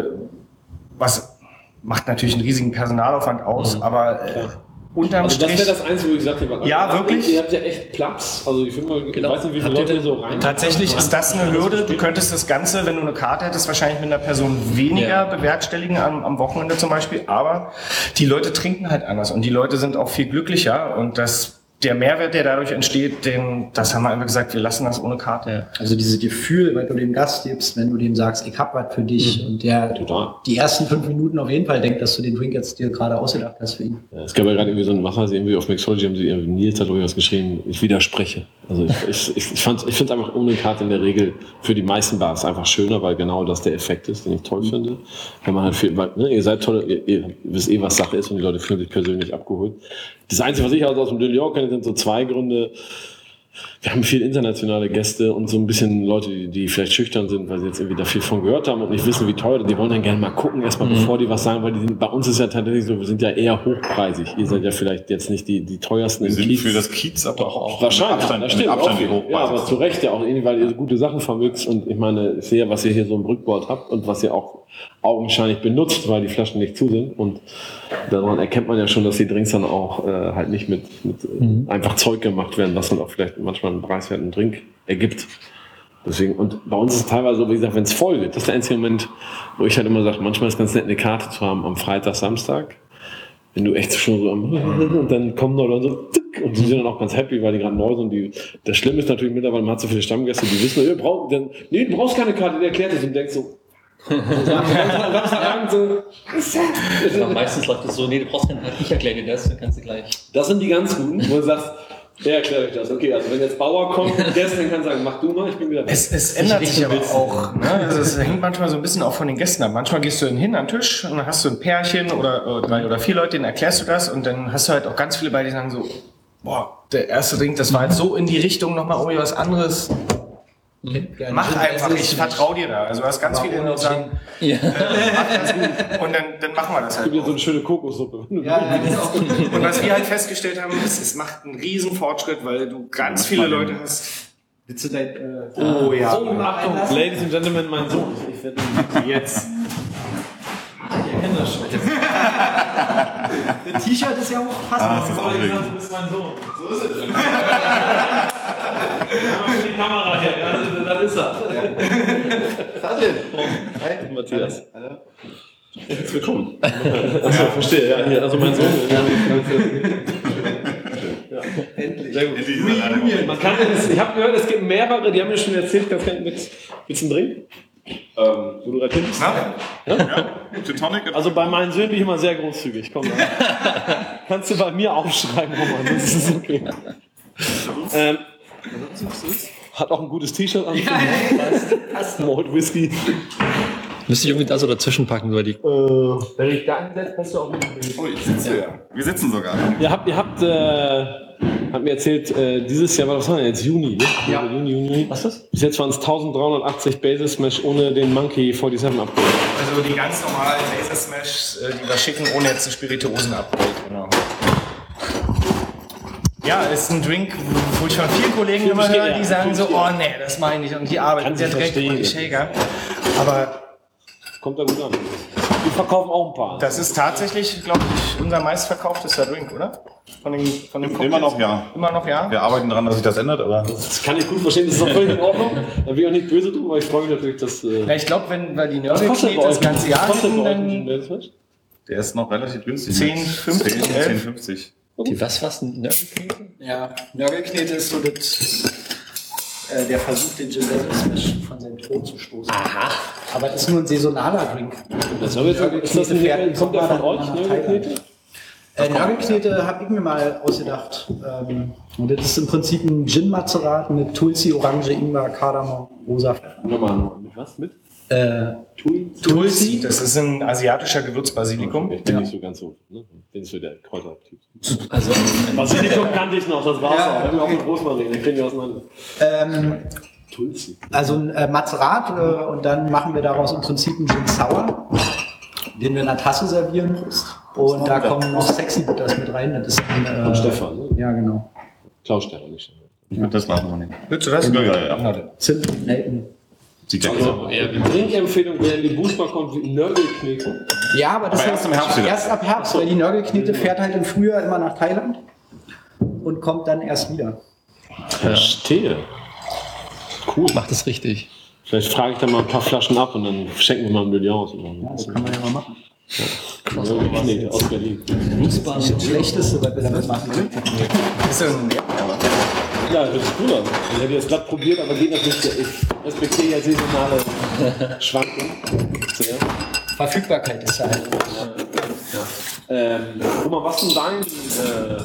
was macht natürlich einen riesigen Personalaufwand aus, aber äh, unterm Also das Strich... wäre das Einzige, wo ich gesagt habe, Ja, wirklich? Ihr habt ja echt Platz. Also ich, finde mal, ich Genau. weiß nicht, wie viele Habt ihr Leute denn- so rein. Tatsächlich ist das eine Hürde. Du könntest das Ganze, wenn du eine Karte hättest, wahrscheinlich mit einer Person weniger Ja. bewerkstelligen am, am Wochenende zum Beispiel. Aber die Leute trinken halt anders und die Leute sind auch viel glücklicher und das, der Mehrwert, der dadurch entsteht, den, das haben wir einfach gesagt, wir lassen das ohne Karte. Ja. Also dieses Gefühl, wenn du dem Gast gibst, wenn du dem sagst, ich hab was für dich und der Total. die ersten fünf Minuten auf jeden Fall denkt, dass du den Drink jetzt dir gerade ausgedacht hast für ihn. Ja, es gab ja gerade irgendwie so ein, was heißt irgendwie auf Mixology, haben sie irgendwie, Nils hat irgendwas geschrieben, ich widerspreche. Also ich, ich, ich, ich, fand- ich finde es einfach ohne Karte in der Regel für die meisten Bars einfach schöner, weil genau das der Effekt ist, den ich toll finde. Wenn man halt viel, weil, ne, ihr seid toll, ihr, ihr wisst eh, was Sache ist und die Leute fühlen sich persönlich abgeholt. Das Einzige, was ich also aus dem New York kenne, sind so zwei Gründe. Wir haben viel internationale Gäste und so ein bisschen Leute, die, die vielleicht schüchtern sind, weil sie jetzt irgendwie da viel von gehört haben und nicht wissen, wie teuer. Die wollen dann gerne mal gucken, erstmal bevor die was sagen, weil die sind, bei uns ist ja tatsächlich so, wir sind ja eher hochpreisig. Ihr seid ja vielleicht jetzt nicht die, die teuersten Wir im sind Kiez. für das Kiez aber auch Wahrscheinlich, mit Abstand, das stimmt. mit Abstand die auch, ja, aber Hochpreis. zu Recht ja auch, irgendwie, weil ihr so gute Sachen vermögt und ich meine, ich sehe, was ihr hier so im Brückboard habt und was ihr auch augenscheinlich benutzt, weil die Flaschen nicht zu sind und daran erkennt man ja schon, dass die Drinks dann auch äh, halt nicht mit, mit äh, einfach Zeug gemacht werden, was dann auch vielleicht manchmal einen preiswerten Drink ergibt. Deswegen, und bei uns ist es teilweise so, wie gesagt, wenn es voll wird, das ist der einzige Moment, wo ich halt immer sage, manchmal ist es ganz nett, eine Karte zu haben am Freitag, Samstag, wenn du echt schon so am und dann kommen noch Leute so und die sind dann auch ganz happy, weil die gerade neu sind. Die, das Schlimme ist natürlich mittlerweile, man hat so viele Stammgäste, die wissen, ihr braucht, dann, nee, du brauchst keine Karte, der erklärt es und denkst so, so Aber meistens läuft es so, nee, du brauchst keinen Halt, ich erkläre dir das, dann kannst du gleich. das sind die ganz guten, wo du sagst, der erklärt euch das. Okay, also wenn jetzt Bauer kommt, der ist, dann kann sagen, mach du mal, ich bin wieder weg. Es, es ändert sich aber auch. Ne? Also es hängt manchmal so ein bisschen auch von den Gästen ab. Manchmal gehst du dann hin an den Tisch und dann hast du ein Pärchen oder, oder drei oder vier Leute, denen erklärst du das und dann hast du halt auch ganz viele bei, die sagen so, boah, der erste Drink, das war jetzt so in die Richtung nochmal irgendwie was anderes. Ja, Mach Gin einfach, Basil ich vertraue dir da. Also du hast ganz Aber viele, die ohne sagen, Ja. äh, mach das gut. Und dann, dann machen wir das halt. Wieder so auch. eine schöne Kokossuppe. Ja, ja, genau. Und was wir halt festgestellt haben, ist, es macht einen riesen Fortschritt, weil du ganz viele Leute hast. Willst du dein, äh, Oh ja. Oh, Achtung, Ladies and Gentlemen, mein Sohn. Ich werde jetzt. ich kenne das schon. Das T-Shirt ist ja auch passend. Ah, das ist aufregend. Du bist mein Sohn. So ist es. Die Kamera hier, ja, das ist er. Hi, Matthias. Herzlich willkommen. Achso, verstehe. Ja, hier, also mein Sohn. Ja, Endlich. sehr gut. Endlich ist er leider Man kann das, ich habe gehört, es gibt mehrere, die haben mir schon erzählt, das kann mit, willst du einen Drink? Ähm, wo du gerade hin bist? Na? Ja? Gin Tonic? Also bei meinen Söhnen bin ich immer sehr großzügig. Komm, kannst du bei mir aufschreiben, Roman, das ist okay. Ähm, hat auch ein gutes T-Shirt an. Ja, Malt Whisky. Müsste ich irgendwie da so dazwischen packen, weil die. Äh, wenn ich da ansetze, passt du auch mit. Oh, ich sitze ja. Wir sitzen sogar. Ihr habt, ihr habt, äh, habt mir erzählt, äh, dieses Jahr war das jetzt Juni, ne? Ja. Juni, Juni. Was ist das? Bis jetzt waren es dreizehnhundertachtzig Basis Smash ohne den Monkey siebenundvierzig Upgrade. Also die ganz normalen Laser Smash, äh, die wir schicken, ohne jetzt ein Spirituosen-Upgrade. Genau. Ja, ist ein Drink, wo ich von vielen Kollegen immer verstehe, höre, ja. die sagen so, oh nee, das meine ich und die arbeiten Kann sehr ich direkt verstehen. und die Shaker. Aber Kommt da gut an. Die verkaufen auch ein paar. das ist tatsächlich, glaube ich, unser meistverkauftester Drink, oder? Von dem, von dem Immer noch ja. Immer noch ja? Wir arbeiten daran, dass sich das ändert, aber Das kann ich gut verstehen, das ist auch völlig in Ordnung. Da bin ich auch nicht böse drüber, aber ich freue mich natürlich, dass. Äh, Ja, ich glaube, wenn wir die was kostet Nörgelknete bei das euch? ganze Jahr Was kostet hätten, bei euch ein Gin dann Basil Smash? der ist noch relativ günstig. zehn, fünfzig, zehn, elf. zehn, fünfzig. Die was, was? Ein Nörgelknete? Ja, Nörgelknete ist so das, äh, der Versuch, den Gin Basil Smash von seinem Thron zu stoßen. Aha. Aber das ist nur ein saisonaler Drink. Das ist, ist das ein, kommt der von euch, Nörgelknete? Äh, Nörgelknete habe ich mir mal ausgedacht. Ähm, und das ist im Prinzip ein Gin-Mazerat mit Tulsi, Orange, Ingwer, Kardamom, rosa. Nochmal, mit was? Mit? Äh, Tulsi? Tulsi, das ist ein asiatischer Gewürzbasilikum. Ich bin nicht so ganz so. Ne? Den ist so der Kräutertyp. Also, Basilikum kannte ich noch, das war's Ja. auch. Wir haben ja auch mit Rosmarin, den kriegen wir auseinander. ähm, Tulsi. also ein äh, Mazerat äh, und dann machen wir daraus im Prinzip einen Gin Sour, den wir in einer Tasse servieren. Und da kommen noch Sexy Bitters mit rein. Das ist ein, äh, Von Stefan, ne? Ja, genau. Klaus Stefan, nicht Stefan. Ich würde das machen, nicht. Willst du das? Ja, ja, ja. Zimt, Nelken. Sieht ja Also, aus. Trinkempfehlung, wer in die Boostbar kommt, wie Nörgelknete. Ja, aber das Aber heißt erst im Herbst wieder. erst ab Herbst, weil die Nörgelknete fährt halt im Frühjahr immer nach Thailand und kommt dann erst wieder. Verstehe. Cool. macht es richtig. Vielleicht frage ich dann mal ein paar Flaschen ab und dann schenken wir mal ein Million aus. Oder Das kann man ja mal machen. Nörgelknete aus Berlin. Das ist das Schlechteste, was wir damit machen. Ist das ein Ja, das ist cool. Also. Ich hätte jetzt glatt probiert, aber geht natürlich. Ich respektiere ja saisonale Schwankungen. Sehr. Verfügbarkeit ist ja halt. Ähm, guck mal, was denn dein, äh,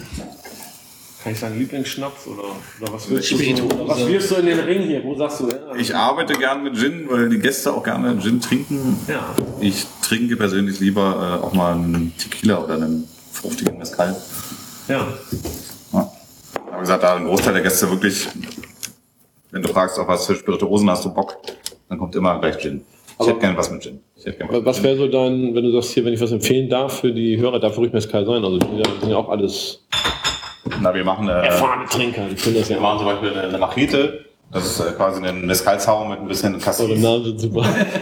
kann ich sagen, Lieblingsschnaps oder, oder was willst du so, oder was wirfst du in den Ring hier? Wo sagst du, ja? Ich arbeite gern mit Gin, weil die Gäste auch gerne Gin trinken. Ja. Ich trinke persönlich lieber äh, auch mal einen Tequila oder einen fruchtigen Mezcal. Ja. Ja. Aber wie gesagt, da ein Großteil der Gäste wirklich, wenn du fragst, auf was für Spirituosen hast du Bock, dann kommt immer gleich Gin. Ich Aber- hätte gerne was mit Gin. Ich hätte gerne was Was mit wäre so dein, wenn du sagst, hier, wenn ich was empfehlen darf für die Hörer, darf ruhig Mezcal sein? Also, die sind ja, sind ja auch alles Gin. Na, wir machen, äh, erfahrene Trinker, die können das ja wir machen zum Beispiel eine, eine Machete. Das ist äh, quasi ein Mezcal-Zauber mit ein bisschen Eure Cassis. Namen sind super.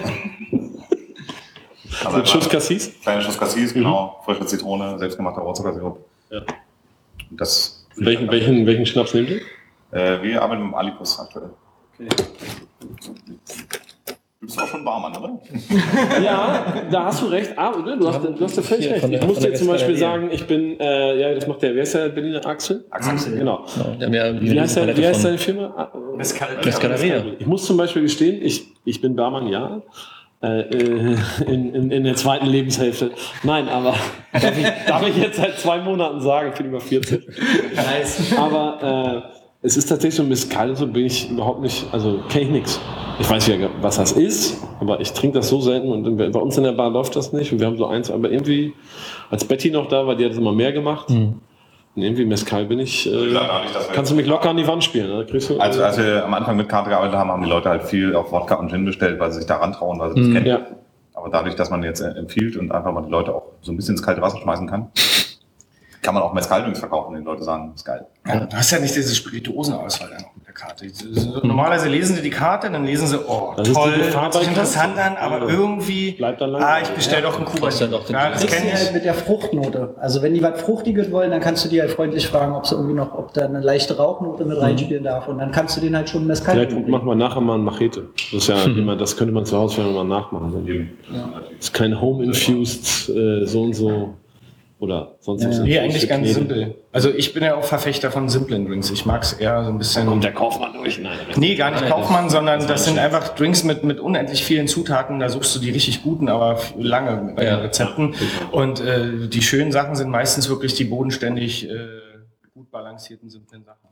Also Mit Schuss Cassis? Kleine Schuss Cassis, genau. Frische Zitrone, selbstgemachter Rohrzuckersirup. Ja. Und das Welchen, welchen, welchen Schnaps nehmt ihr? Äh, wir arbeiten mit dem Alipus aktuell. Okay. Gibt's bist auch schon Barmann, oder? Ja, da hast du recht. Ah, oder? Du hast, du hast ja völlig Hier recht. von der- Ich muss von der dir zum Beispiel Westgalerie. sagen, ich bin, äh, ja, das macht der, wer ist der Berliner Axel? Axel. Genau. Genau, die haben ja Wie heißt, der, wie heißt von deine Firma? Ah, Mescaleria. Ich muss zum Beispiel gestehen, ich, ich bin Barmann, ja. Äh, äh, in, in, in der zweiten Lebenshälfte. Nein, aber darf ich, darf ich jetzt seit zwei Monaten sagen, ich bin über vierzig. Nice. Aber äh, es ist tatsächlich so ein Mezcal, so bin ich überhaupt nicht, also kenne ich nichts. Ich weiß ja, was das ist, aber ich trinke das so selten und bei uns in der Bar läuft das nicht und wir haben so eins, aber irgendwie, als Betty noch da war, die hat es immer mehr gemacht. Mhm. Und irgendwie Mezcal bin ich, äh, Ja, dadurch, dass wir- kannst du mich locker an die Wand spielen. Ne? Kriegst du, Also als wir am Anfang mit Karte gearbeitet haben, haben die Leute halt viel auf Wodka und Gin bestellt, weil sie sich da rantrauen, weil sie das kennen. ja. Aber dadurch, dass man jetzt äh, empfiehlt und einfach mal die Leute auch so ein bisschen ins kalte Wasser schmeißen kann, kann man auch Mezcal-Drinks verkaufen, den Leute sagen, das ist geil. Ja, du hast ja nicht diese Spirituosenauswahl dann auf der Karte. Normalerweise lesen sie die Karte, dann lesen sie, oh, Das ist die toll, Gefahr hört sich bei interessant an, Karte. aber Ja. irgendwie, Bleibt dann ah, langweilig. ich bestell doch einen Kuba. Kostet doch den Ja, das Das kenne halt ich. mit der Fruchtnote. Also wenn die was Fruchtiges wollen, dann kannst du die halt freundlich fragen, ob sie irgendwie noch, ob da eine leichte Rauchnote mit reinspielen darf. Und dann kannst du den halt schon Mezcal Vielleicht trinken. machen wir nachher mal ein Machete. Das ist ja immer, das könnte man zu Hause vielleicht mal nachmachen. Das ist kein Home-Infused äh, so und so oder sonst was. Nee, eigentlich ganz Knete. simpel. Also ich bin ja auch Verfechter von simplen Drinks. Ich mag es eher so ein bisschen... Kommt der Kaufmann durch? Nein. Nee, gar nicht Kaufmann, sondern das sind einfach Drinks mit, mit unendlich vielen Zutaten. Da suchst du die richtig guten, aber lange bei den Rezepten. Und äh, die schönen Sachen sind meistens wirklich die bodenständig äh, gut balancierten, simplen Sachen.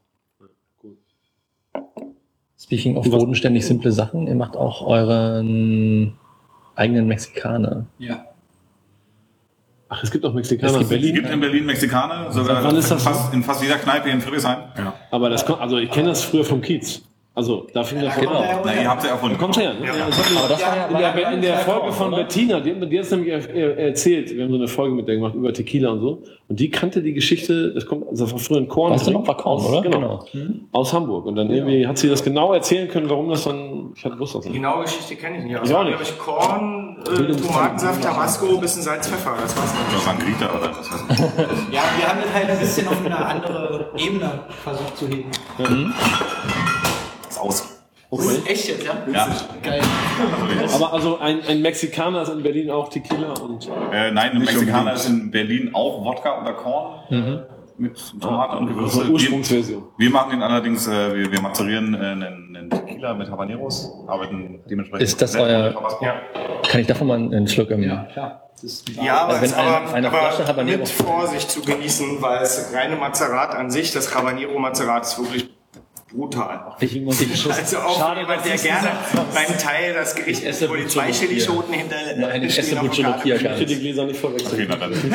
Speaking of bodenständig simple Sachen, ihr macht auch euren eigenen Mexikaner. Ja. Ach, es gibt auch Mexikaner Es in gibt Es Berlin. gibt in Berlin Mexikaner, sogar Wann ist das fast, in fast jeder Kneipe hier in Friedrichshain. Aber das kommt, also ich kenne das früher vom Kiez. Also da fing das Genau. an. Na, ihr habt ja erfunden. Kommt her. Ne? Das hat Aber das war ja, in war ja der, in der Zeit Folge auch, von oder? Bettina, die, die hat es nämlich er, er, erzählt, wir haben so eine Folge mit der gemacht über Tequila und so. Und die kannte die Geschichte, das kommt, also von früher ein Korn. Weißt du noch, war Korn, aus, oder? Genau. Aus Hamburg. Und dann irgendwie hat sie das genau erzählen können, warum das dann, ich hatte wusste das Die nicht. genaue Geschichte kenne ich nicht. Aber Ich es auch war, nicht. glaube ich, Korn, äh, Bildung- Tomatensaft, Tabasco, bisschen Salz, Pfeffer. Das war's dann. Das war ein Grieter oder was heißt das? Ja, wir haben das halt ein bisschen auf eine andere Ebene versucht zu heben. Ist aus. Echt jetzt, ja? Ja. Geil. Aber also ein, ein Mexikaner ist in Berlin auch Tequila und Äh, nein, ein Mexikaner ist in Berlin auch Wodka oder Korn mit Tomate und so Gewürze. eine Wir, Ursprungsversion. wir machen den allerdings, äh, wir, wir mazerieren äh, einen, einen Tequila mit Habaneros, arbeiten dementsprechend. Ist das komplett euer- mit Tabasco. Ja. Kann ich davon mal einen Schluck im... Ja, klar. Das ist die Ja, aber, wenn es eine- aber, eine Flasche aber Habanero- mit Vorsicht zu genießen, weil es reine Mazerat an sich, das Habanero Mazerat ist wirklich brutal. Ich, ich, Also auch Schade, jemand, der dass gerne du sagst. beim Teil das Gericht esse wo die Buccio zwei Lucia. Chilischoten hinter Nein, ich esse stehen auf Buccio der Lucia Karte. gar Ich will die nicht. Gläser nicht verwechseln. Okay, na dann.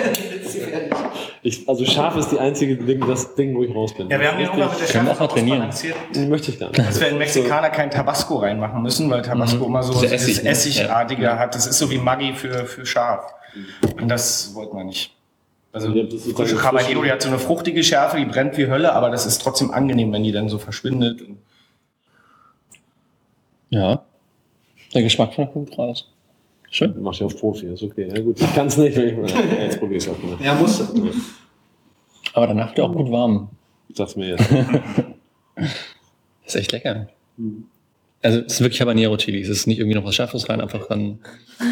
Ich, also scharf ist die einzige Ding, das Ding, wo ich raus bin. Ja, wir haben den Hunger mit der Können wir Schärfe auch mal trainieren. ausbalanciert, Die möchte ich gar nicht. dass wir in Mexikaner kein Tabasco reinmachen müssen, weil Tabasco immer so Diese dieses Essig, ne? Essigartige hat. Das ist so wie Maggi für, für scharf. Und das wollten wir nicht. Also Ja, das ist frische dann Habanero, frisch. die hat so eine fruchtige Schärfe, die brennt wie Hölle, aber das ist trotzdem angenehm, wenn die dann so verschwindet. Ja. Der Geschmack kommt gut raus. Schön. Mach ich auf Profi, ist okay. Ja gut, ich kann es nicht, wenn ich mal. Ja, jetzt probier ich es auch mal. Ja, musste. Aber danach wird er auch gut warm. Sag's mir jetzt. Ist echt lecker. Also es ist wirklich Habanero Chili. Es ist nicht irgendwie noch was Scharfes rein, einfach dann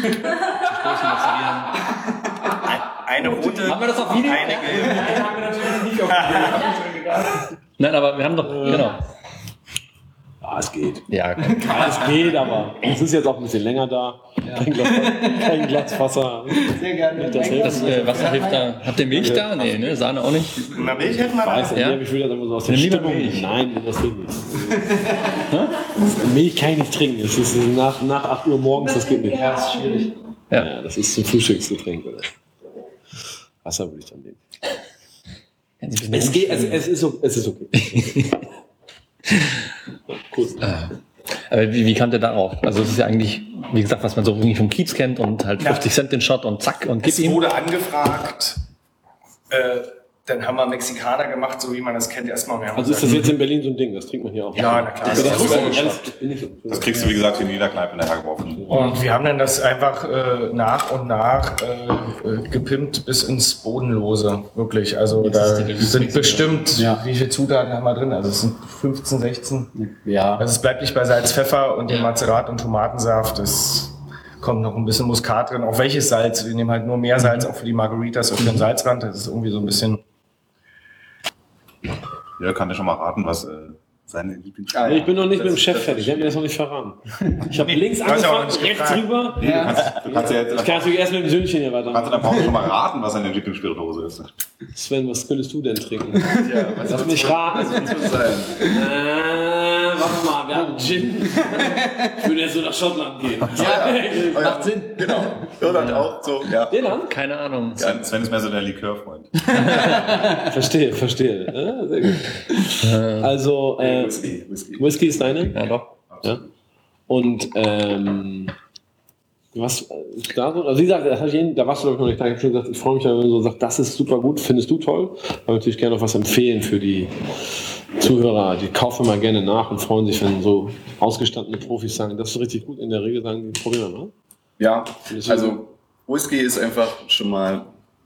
Eine rote, Haben wir das auf Video? eine gelbe. Nein, aber wir haben doch, genau. Ah, es geht. Ja, Ah, es geht, aber es ist jetzt auch ein bisschen länger da. Kein, Glas, kein Glas Wasser. Sehr gerne. Das hilft. das äh, Wasser hilft da. Habt ihr Milch da? Nee, ne? Sahne auch nicht. Na, Milch hätten wir da. Weiß nicht, Ja? ja? Ich will das immer so aus der Nimm lieber Stimmung. Milch. Nein, das will ich nicht. Milch kann ich nicht trinken. Es ist nach, nach acht Uhr morgens, das geht nicht. Ja, ist schwierig. Ja. Ja, das ist zum Frühstücksgetränk. Oder? Wasser würde ich dann nehmen. Es, geht, es, es, ist, o- es ist okay. Cool. Aber wie, wie kam der darauf? Also es ist ja eigentlich, wie gesagt, was man so irgendwie vom Kiez kennt und halt Ja. fünfzig Cent den Shot und zack und gib Es ihm. wurde angefragt, äh, dann haben wir Mexikaner gemacht, so wie man das kennt, erstmal mehr. Also ist das jetzt in Berlin so ein Ding? Das trinkt man hier auch. Ja, na klar. Das, das, Das, das, Das kriegst du, wie gesagt, in jeder Kneipe hinterhergeworfen. und wir haben dann das einfach äh, nach und nach äh, gepimpt bis ins Bodenlose, wirklich. Also da sind bestimmt, Ja. wie viele Zutaten haben wir drin? Also es sind fünfzehn, sechzehn. Ja. Also es bleibt nicht bei Salz, Pfeffer und dem Mazerat und Tomatensaft. Es kommt noch ein bisschen Muskat drin. Auch welches Salz? Wir nehmen halt nur mehr Salz, auch für die Margaritas und für den Salzrand. Das ist irgendwie so ein bisschen... Ja, kann dir schon mal raten, was äh, seine Lieblings... nee, ich bin noch nicht mit dem Chef fertig, der hat mir das noch nicht verraten. Ich habe links du hast ja auch angefangen, nicht rechts gefragt. rüber. Nee, du kannst, du kannst ja jetzt... Ich kann natürlich erst mit dem Söhnchen hier Kannst du weiter. dann Pause schon mal raten, was seine Lieblingsspirituose ist? Sven, was könntest du denn trinken? Ja, was Lass mich raten. soll sein? Äh, warte mal, wir haben Gin. Ich würde jetzt so nach Schottland gehen. Ja, macht Sinn. Genau. Irland auch so. Ja. Den an? Keine Ahnung. Sven Sven ist mehr so der Likörfreund. Verstehe, verstehe. Ja, sehr gut. Also, äh, Whisky, Whisky. Whisky ist deine? Ja, doch. Ja. Und, ähm, was, äh, da, so, also wie gesagt, das hab ich Ihnen, da warst du glaube ich noch nicht da. Ich habe schon gesagt, ich freue mich, wenn man so sagt, das ist super gut, findest du toll. Aber natürlich gerne noch was empfehlen für die Zuhörer. Die kaufen mal gerne nach und freuen sich, wenn so ausgestandene Profis sagen, das ist richtig gut. In der Regel sagen die, probieren wir mal. Ja, also Whisky ist einfach schon mal,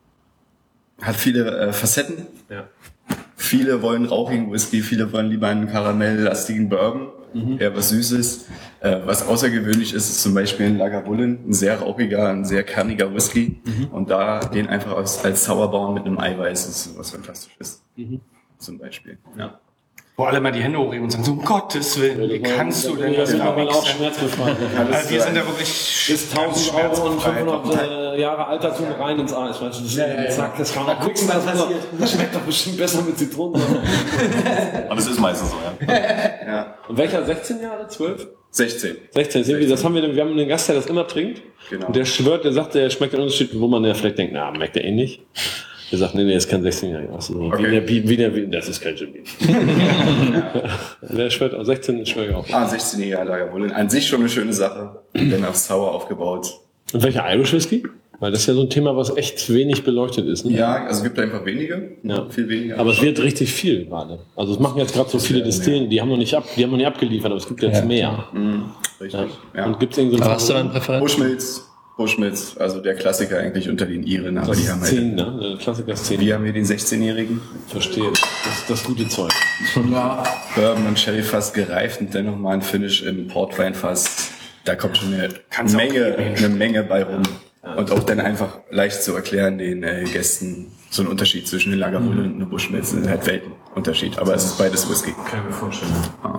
hat viele äh, Facetten. Ja. Viele wollen rauchigen Whisky, viele wollen lieber einen karamelllastigen Bourbon, eher was Süßes. Äh, was außergewöhnlich ist, ist zum Beispiel ein Lagavulin, ein sehr rauchiger, ein sehr kerniger Whisky. Und da den einfach als, als Sauerbauen mit einem Eiweiß ist was Fantastisches. Zum Beispiel. Ja. Wo alle mal die Hände hochheben und sagen, so um Gottes Willen, wie kannst du denn das Das war auch vermixen? schmerzbefreit. Also wir sind da wirklich Bis tausend Euro und fünfhundert äh, Jahre Altertum rein ins Eis. Weißt du, das ja, ja, zack, das kann man auch gucken, was passiert. Das schmeckt doch bestimmt besser mit Zitronen. Und es ist meistens so, ja. Ja. Und welcher? sechzehn Jahre? zwölf? sechzehn. sechzehn. sechzehn. Das haben wir, wir haben einen Gast, der das immer trinkt. Genau. Und der schwört, der sagt, der schmeckt den Unterschied, wo man ja vielleicht denkt, na, merkt der eh nicht. Der sagt, nee, nee, das ist kein sechzehnjähriger. Also, Okay. wie der, wie, wie der, wie, das ist kein Jim Beam. Der schwört, auch sechzehn schwört ich auch. Ah, sechzehnjähriger Lagavulin. An sich schon eine schöne Sache. Dann auf Sauer aufgebaut. Und welcher Irish Whisky? Weil das ist ja so ein Thema, was echt wenig beleuchtet ist. Ne? Ja, also es gibt einfach wenige. Ja. Viel weniger. Aber es wird richtig viel gerade. Also es machen jetzt gerade so viele Distillen, die haben noch nicht ab, die haben noch nicht abgeliefert, aber es gibt jetzt Ja. mehr. Mhm, richtig. Ja. Und gibt's irgendwie so Aber hast du dann Präferenz? Bushmills, Bushmills, also der Klassiker eigentlich unter den Iren, aber das die ist haben zehn, halt. ne? Der Klassiker ist zehn. Wir haben hier den sechzehnjährigen Verstehe. Das ist das gute Zeug. Bourbon und Sherryfass gereift und dann nochmal ein Finish im Portweinfass. Da kommt schon eine Kannst auch Menge, probieren. eine Menge bei rum. Und auch dann einfach leicht zu erklären den äh, Gästen so ein Unterschied zwischen den Lagavulin und den Bushmills. Das ist halt Weltenunterschied, aber es ist beides Whisky. Kann ich mir vorstellen. Ja.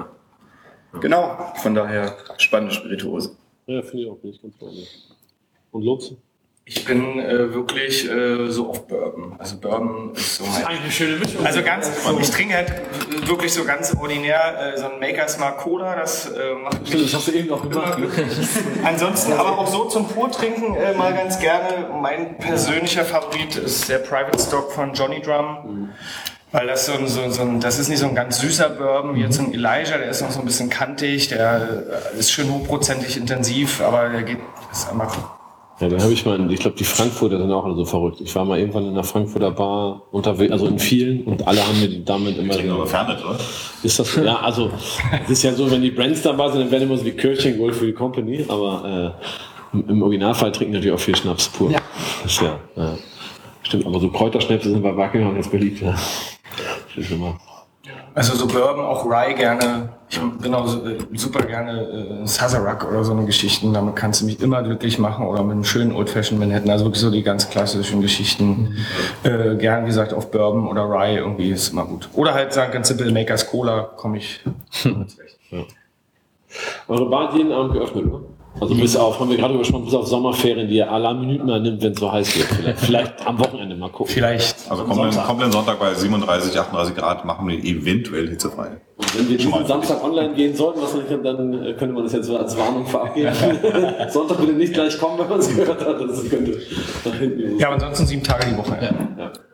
Genau, von daher spannende Spirituose. Ja, finde ich auch nicht ganz toll. Und Lutz? Ich bin äh, wirklich äh, so auf Bourbon. Also Bourbon ist so mein... Eigentlich eine schöne Mischung. Also ganz, ich trinke halt wirklich so ganz ordinär äh, so ein Maker's Mark Cola, das äh, macht Stimmt, mich das hast du eben noch immer gemacht. glücklich. Ansonsten aber auch so zum Purtrinken äh, mal ganz gerne. Mein persönlicher Favorit ist der Private Stock von Johnny Drum. Weil das so ein, so, so ein, das ist nicht so ein ganz süßer Bourbon wie jetzt so ein Elijah, der ist noch so ein bisschen kantig, der äh, ist schön hochprozentig intensiv, aber der geht, ist einfach... Ja, da habe ich mal, ich glaube, die Frankfurter sind auch alle so verrückt. Ich war mal irgendwann in einer Frankfurter Bar unterwegs, also in vielen, und alle haben mir die damit immer. Trinken aber Fernet, oder? Ist das, ja, also, es ist ja so, wenn die Brands dabei sind, dann werden immer so die Kirchen Gold für die Company, aber äh, im, im Originalfall trinken natürlich auch viel Schnaps pur. Ja. Das ist ja, ja. Stimmt, aber so Kräuterschnäpse sind bei Buckingham ganz beliebt, ja. Das ist immer. Also so Bourbon, auch Rye gerne. Ich bin auch so, äh, super gerne äh, Sazerac oder so eine Geschichten. Damit kannst du mich immer glücklich machen. Oder mit einem schönen Old Fashioned Manhattan. Also wirklich so die ganz klassischen Geschichten. Mhm. Äh, gern, wie gesagt, auf Bourbon oder Rye irgendwie ist immer gut. Oder halt sagen ganz simpel Maker's Cola, komme ich mit zurecht. Ja. Eure Bar hat jeden Abend geöffnet, oder? Also bis auf, haben wir gerade gesprochen, bis auf Sommerferien, die ihr alle Minuten mal nimmt, wenn es so heiß wird. Vielleicht, vielleicht am Wochenende mal gucken. Vielleicht. Also kommenden, kommenden Sonntag bei siebenunddreißig, achtunddreißig Grad machen wir eventuell hitzefrei. Und wenn wir diesen Samstag online gehen sollten, was nicht, dann könnte man das jetzt so als Warnung verabgeben. Sonntag bitte nicht gleich kommen, wenn man es gehört hat. Das könnte nach hinten. Ja, aber ansonsten sieben Tage die Woche. Ja. Ja.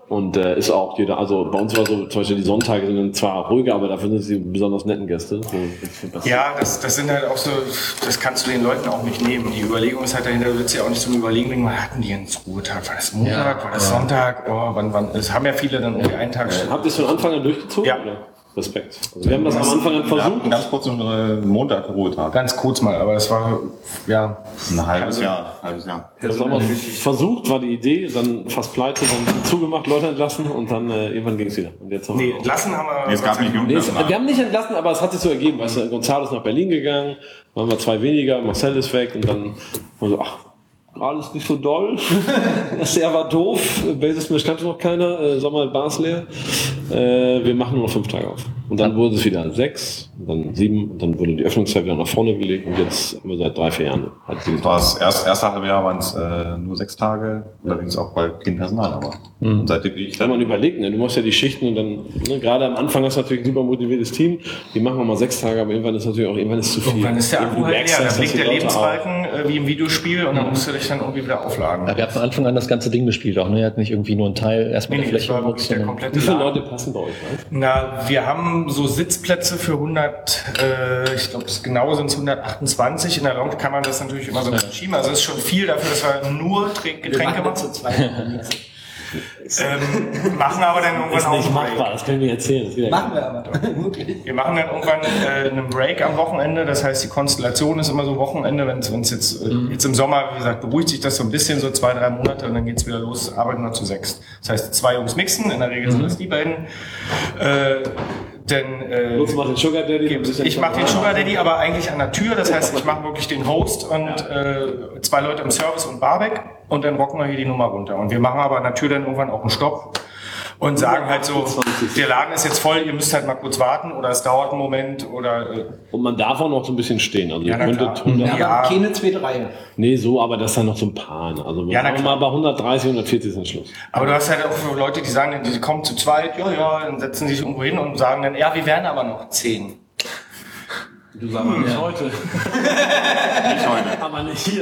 Und äh, ist auch jeder, also bei uns war so, zum Beispiel die Sonntage sind dann zwar ruhiger, aber dafür sind sie besonders netten Gäste. So, das Ja, das, das sind halt auch so, das kannst du den Leuten auch nicht nehmen. Die Überlegung ist halt dahinter, du willst ja auch nicht zum Überlegen bringen, wann hatten die einen Ruhetag? War das Montag, Ja, war das ja. Sonntag? Oh, wann, wann, das haben ja viele dann irgendwie einen Tag. Äh, habt ihr es von Anfang an durchgezogen? Ja. Oder? Respekt. Also wir haben das am Anfang an Wir hatten versucht. ganz kurz einen Montag Ruhetag. Ganz kurz mal, aber das war, ja. Ein halbes Jahr. Halbes Jahr. Das haben wir versucht, war die Idee, dann fast pleite, dann zugemacht, Leute entlassen und dann äh, irgendwann ging es wieder. Und jetzt haben Nee, wir entlassen haben wir. Nee, es gab nicht genug Nee, es, Personal. wir haben nicht entlassen, aber es hat sich so ergeben. Weißt du, Gonzalo ist nach Berlin gegangen, waren wir zwei weniger, Marcel ist weg und dann waren wir so, ach, alles nicht so doll. Das Jahr war doof, Basismisch kannte noch keiner, äh, Sommer Bars leer. Äh, wir machen nur noch fünf Tage auf. Und dann wurde es wieder sechs, und dann sieben, und dann wurde die Öffnungszeit wieder nach vorne gelegt und jetzt haben wir seit drei, vier Jahren halt sieben Das war das erste, erste halbe Jahr waren es äh, nur sechs Tage, allerdings auch bei kein Personal, aber Mhm. und seitdem bin ich Wenn man dann überlegt, ne, du machst ja die Schichten und dann, ne, gerade am Anfang hast du natürlich ein super motiviertes Team, die machen wir mal sechs Tage, aber irgendwann ist natürlich auch, irgendwann ist zu viel. Irgendwann ist der Du Akku halt merkst leer, das, da dass blinkt die der Leute Lebensbalken äh, wie im Videospiel und dann musst du dich dann irgendwie wieder aufladen. Ja, wir haben von Anfang an das ganze Ding gespielt auch, ne? Ihr habt nicht irgendwie nur einen Teil erstmal Nee, der nee, das Fläche war wirklich benutzt, der sondern auch- komplette Wie viele Laden. Leute passen bei euch rein? Na, wir haben so Sitzplätze für hundert, äh, ich glaube, das genau sind es hundertachtundzwanzig. In der Lounge kann man das natürlich immer so verschieben. Also es ist schon viel dafür, dass wir nur Trink- Getränke machen. zu zweit. Ähm, machen aber dann irgendwann auch einen Break. das können wir erzählen. Das geht ja Machen wir aber. Wirklich. Wir machen dann irgendwann äh, einen Break am Wochenende. Das heißt, die Konstellation ist immer so Wochenende. Wenn es jetzt, äh, jetzt im Sommer, wie gesagt, beruhigt sich das so ein bisschen, so zwei, drei Monate und dann geht's wieder los, arbeiten wir zu sechs. Das heißt, zwei Jungs mixen, in der Regel sind das die beiden. Äh, denn, äh, Lutz macht den Sugar Daddy. dann bist du ich nicht mache den dabei. Sugar Daddy, aber eigentlich an der Tür. Das heißt, ich mache wirklich den Host und äh, zwei Leute im Service und Barback und dann rocken wir hier die Nummer runter. Und wir machen aber an der Tür dann irgendwann auch einen Stopp und sagen halt so, der Laden ist jetzt voll, ihr müsst halt mal kurz warten oder es dauert einen Moment oder... Äh, Und man darf auch noch so ein bisschen stehen. Also Ja, ihr na könntet klar. hundert, Ja, Ja. aber keine zweite Reihe. nee, so, aber das ist dann noch so ein paar. Ne? Also Ja, na sagen wir klar. mal bei hundertdreißig, hundertvierzig ist Schluss. aber du hast halt auch so Leute, die sagen, die kommen zu zweit, ja, ja, dann setzen sie sich irgendwo hin und sagen dann, ja, wir wären aber noch zehn. Du sagst hm, nicht heute. nicht heute. Aber nicht hier.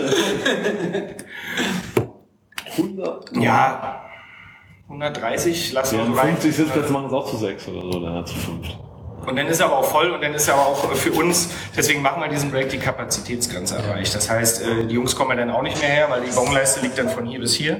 hundert? Ja, hundertdreißig lassen Ja, wir so rein. fünfzig Sitzplätze machen es auch zu sechs oder so, dann zu fünf. Und dann ist er aber auch voll und dann ist er aber auch für uns, deswegen machen wir diesen Break, die Kapazitätsgrenze erreicht. Das heißt, äh, die Jungs kommen ja dann auch nicht mehr her, weil die Gongleiste liegt dann von hier bis hier.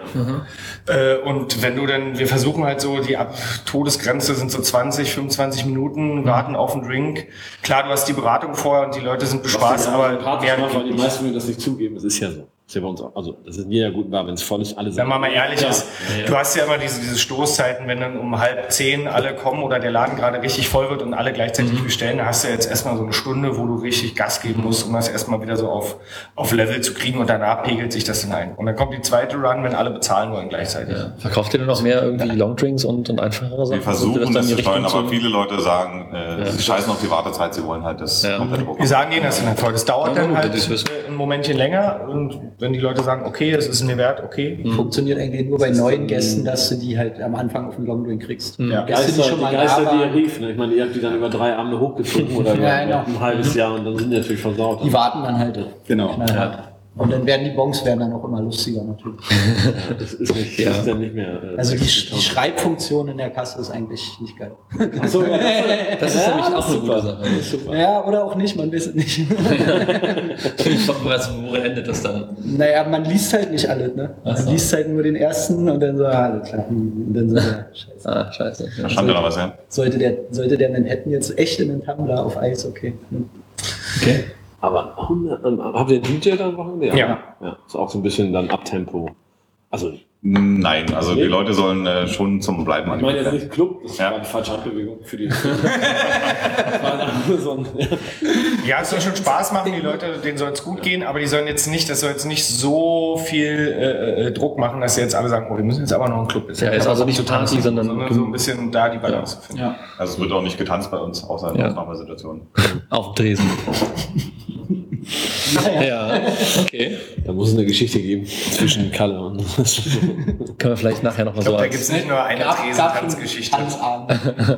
Äh, Und wenn du dann, wir versuchen halt so, die Ab Todesgrenze sind so zwanzig, fünfundzwanzig Minuten, warten auf einen Drink. Klar, du hast die Beratung vorher und die Leute sind bespaßt, aber mehr mehr, weil die geht nicht. meisten mir das nicht zugeben. Es ist ja so. Das ist ja bei uns auch. Also, das ist in jeder guten Bar, wenn es voll ist, alle Wenn man mal ehrlich Ja. ist, Ja, ja. du hast ja immer diese, diese Stoßzeiten, wenn dann um halb zehn alle kommen oder der Laden gerade richtig voll wird und alle gleichzeitig Mhm. bestellen, da hast du jetzt erstmal so eine Stunde, wo du richtig Gas geben musst, um das erstmal wieder so auf, auf Level zu kriegen und danach pegelt sich das dann ein. Und dann kommt die zweite Run, wenn alle bezahlen wollen gleichzeitig. Ja. Verkauft ihr denn noch mehr irgendwie Longdrinks und, und einfachere Sachen? Wir versuchen Habt ihr das in zu die steuern, Richtung aber viele Leute sagen, äh, sie scheißen auf die Wartezeit, sie wollen halt das Ja. komplette Wir Programm. sagen denen das dann voll. Das dauert Ja, dann gut, halt das ist- äh, ein Momentchen länger und wenn die Leute sagen, okay, es ist mir wert, okay. Funktioniert eigentlich nur bei neuen Gästen, dass du die halt am Anfang auf den Longdrink kriegst. Ja. Gäste, die Geister, schon die mal Geister, da die ihr waren, rief. Ne? Ich meine, ihr habt die dann über drei Abende hochgezogen oder über Ja, genau. ein halbes Jahr und dann sind die natürlich versaut. die warten dann halt. Genau. knallhart. Und dann werden die Bongs werden dann auch immer lustiger natürlich. Das ist, nicht, Ja. das ist dann nicht mehr. Äh, Also die, sechzig die Tausend. Schreibfunktion in der Kasse ist eigentlich nicht geil. Ach so, ja, Das ist ja, nämlich auch eine super. gute Sache. Das ist super. Ja, oder auch nicht, man weiß es nicht. Was, worin endet das dann? Naja, man liest halt nicht alles, ne? Man Ach so. liest halt nur den ersten und dann so, ah, alles klar. hm, Und dann so, ja, scheiße. Ah, scheiße. Da stand ja noch was, ja. Sollte der, sollte der Manhattan jetzt echt in den Tumbler auf Eis, okay. Hm. Okay. Aber hundert, ähm, habt ihr einen D J dann am Wochenende? Ja. ja. Ist auch so ein bisschen dann Abtempo. Also, Nein, also Nee. die Leute sollen äh, schon zum Bleiben ich meine jetzt nicht Club, das Ja. war die falsche Handbewegung für die. Das war dann so ein, ja. Ja, es soll schon Spaß machen, die Leute, denen soll es gut gehen, aber die sollen jetzt nicht, das soll jetzt nicht so viel äh, äh, Druck machen, dass sie jetzt alle sagen, oh, wir müssen jetzt aber noch einen Club. Ja, ist also nicht zu Party, sondern- sondern so ein bisschen da die Balance zu finden. Ja. Also es wird auch nicht getanzt bei uns, außer in Ja. Ausnahmesituationen. Auf dem Tresen. Ja, okay. Da muss es eine Geschichte geben zwischen Kalle und. Können wir vielleicht nachher noch mal Ich so glaube, da als- gibt es nicht nur eine Tresentanzgeschichte. Tanzabend.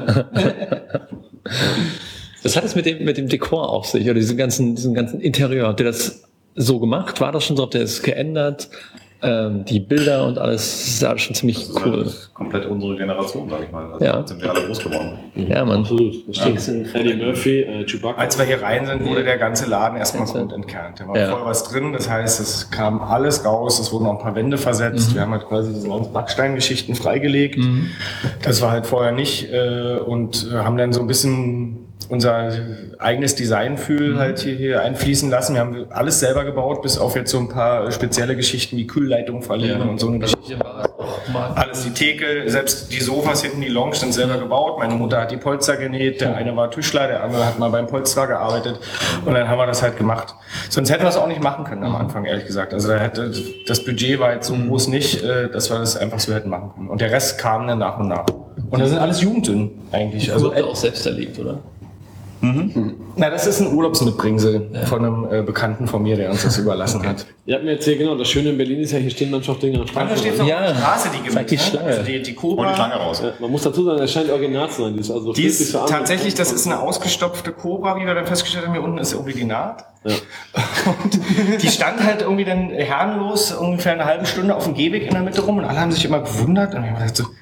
Was hat es mit dem, mit dem Dekor auf sich oder diesem ganzen, diesem ganzen Interieur? Habt ihr das so gemacht? War das schon so? Habt ihr es geändert? ähm, die Bilder und alles sah schon ziemlich Das ist cool. halt komplett unsere Generation, sag ich mal. Also Ja. damit sind wir alle groß geworden. Ja, Mann. Absolut. Das stimmt. Eddie Murphy, äh, Chewbacca. Als wir hier rein sind, wurde der ganze Laden erstmal komplett entkernt. Da war Ja. voll was drin, das heißt, es kam alles raus, es wurden auch ein paar Wände versetzt. Mhm. Wir haben halt quasi diese ganzen Backsteingeschichten freigelegt. Mhm. Das war halt vorher nicht äh, und äh, haben dann so ein bisschen unser eigenes Designgefühl Mhm. halt hier, hier einfließen lassen. Wir haben alles selber gebaut, bis auf jetzt so ein paar spezielle Geschichten wie Kühlleitung verlegen Ja. und so eine Geschichte. Alles, die Theke, selbst die Sofas hinten, die Lounge sind selber gebaut. Meine Mutter hat die Polster genäht, der eine war Tischler, der andere hat mal beim Polster gearbeitet und dann haben wir das halt gemacht. Sonst hätten wir es auch nicht machen können am Anfang, ehrlich gesagt. Also da hätte, das Budget war jetzt so groß nicht, äh, dass wir das einfach so hätten machen können. Und der Rest kam dann nach und nach. Und das sind alles Jugendsünden eigentlich. Also Also, auch selbst erlebt, oder? na, das ist ein Urlaubsmitbringsel von einem äh, Bekannten von mir, der uns das überlassen hat. Ihr habt mir erzählt, genau, das Schöne in Berlin ist ja, hier stehen manchmal auch Dinge am Da steht Straßenrand. noch Ja. eine Straße, die Zeig die Schlange. Also die, die Cobra. Und die Schlange raus. Ja, man muss dazu sagen, es scheint original zu sein. Die ist, also Die fühlt sich ist so an. tatsächlich, das ist eine ausgestopfte Cobra, wie wir dann festgestellt haben. Hier unten ist irgendwie die Naht. Ja. Und die stand halt irgendwie dann herrenlos ungefähr eine halbe Stunde auf dem Gehweg in der Mitte rum und alle haben sich immer gewundert. Und ich habe gedacht so,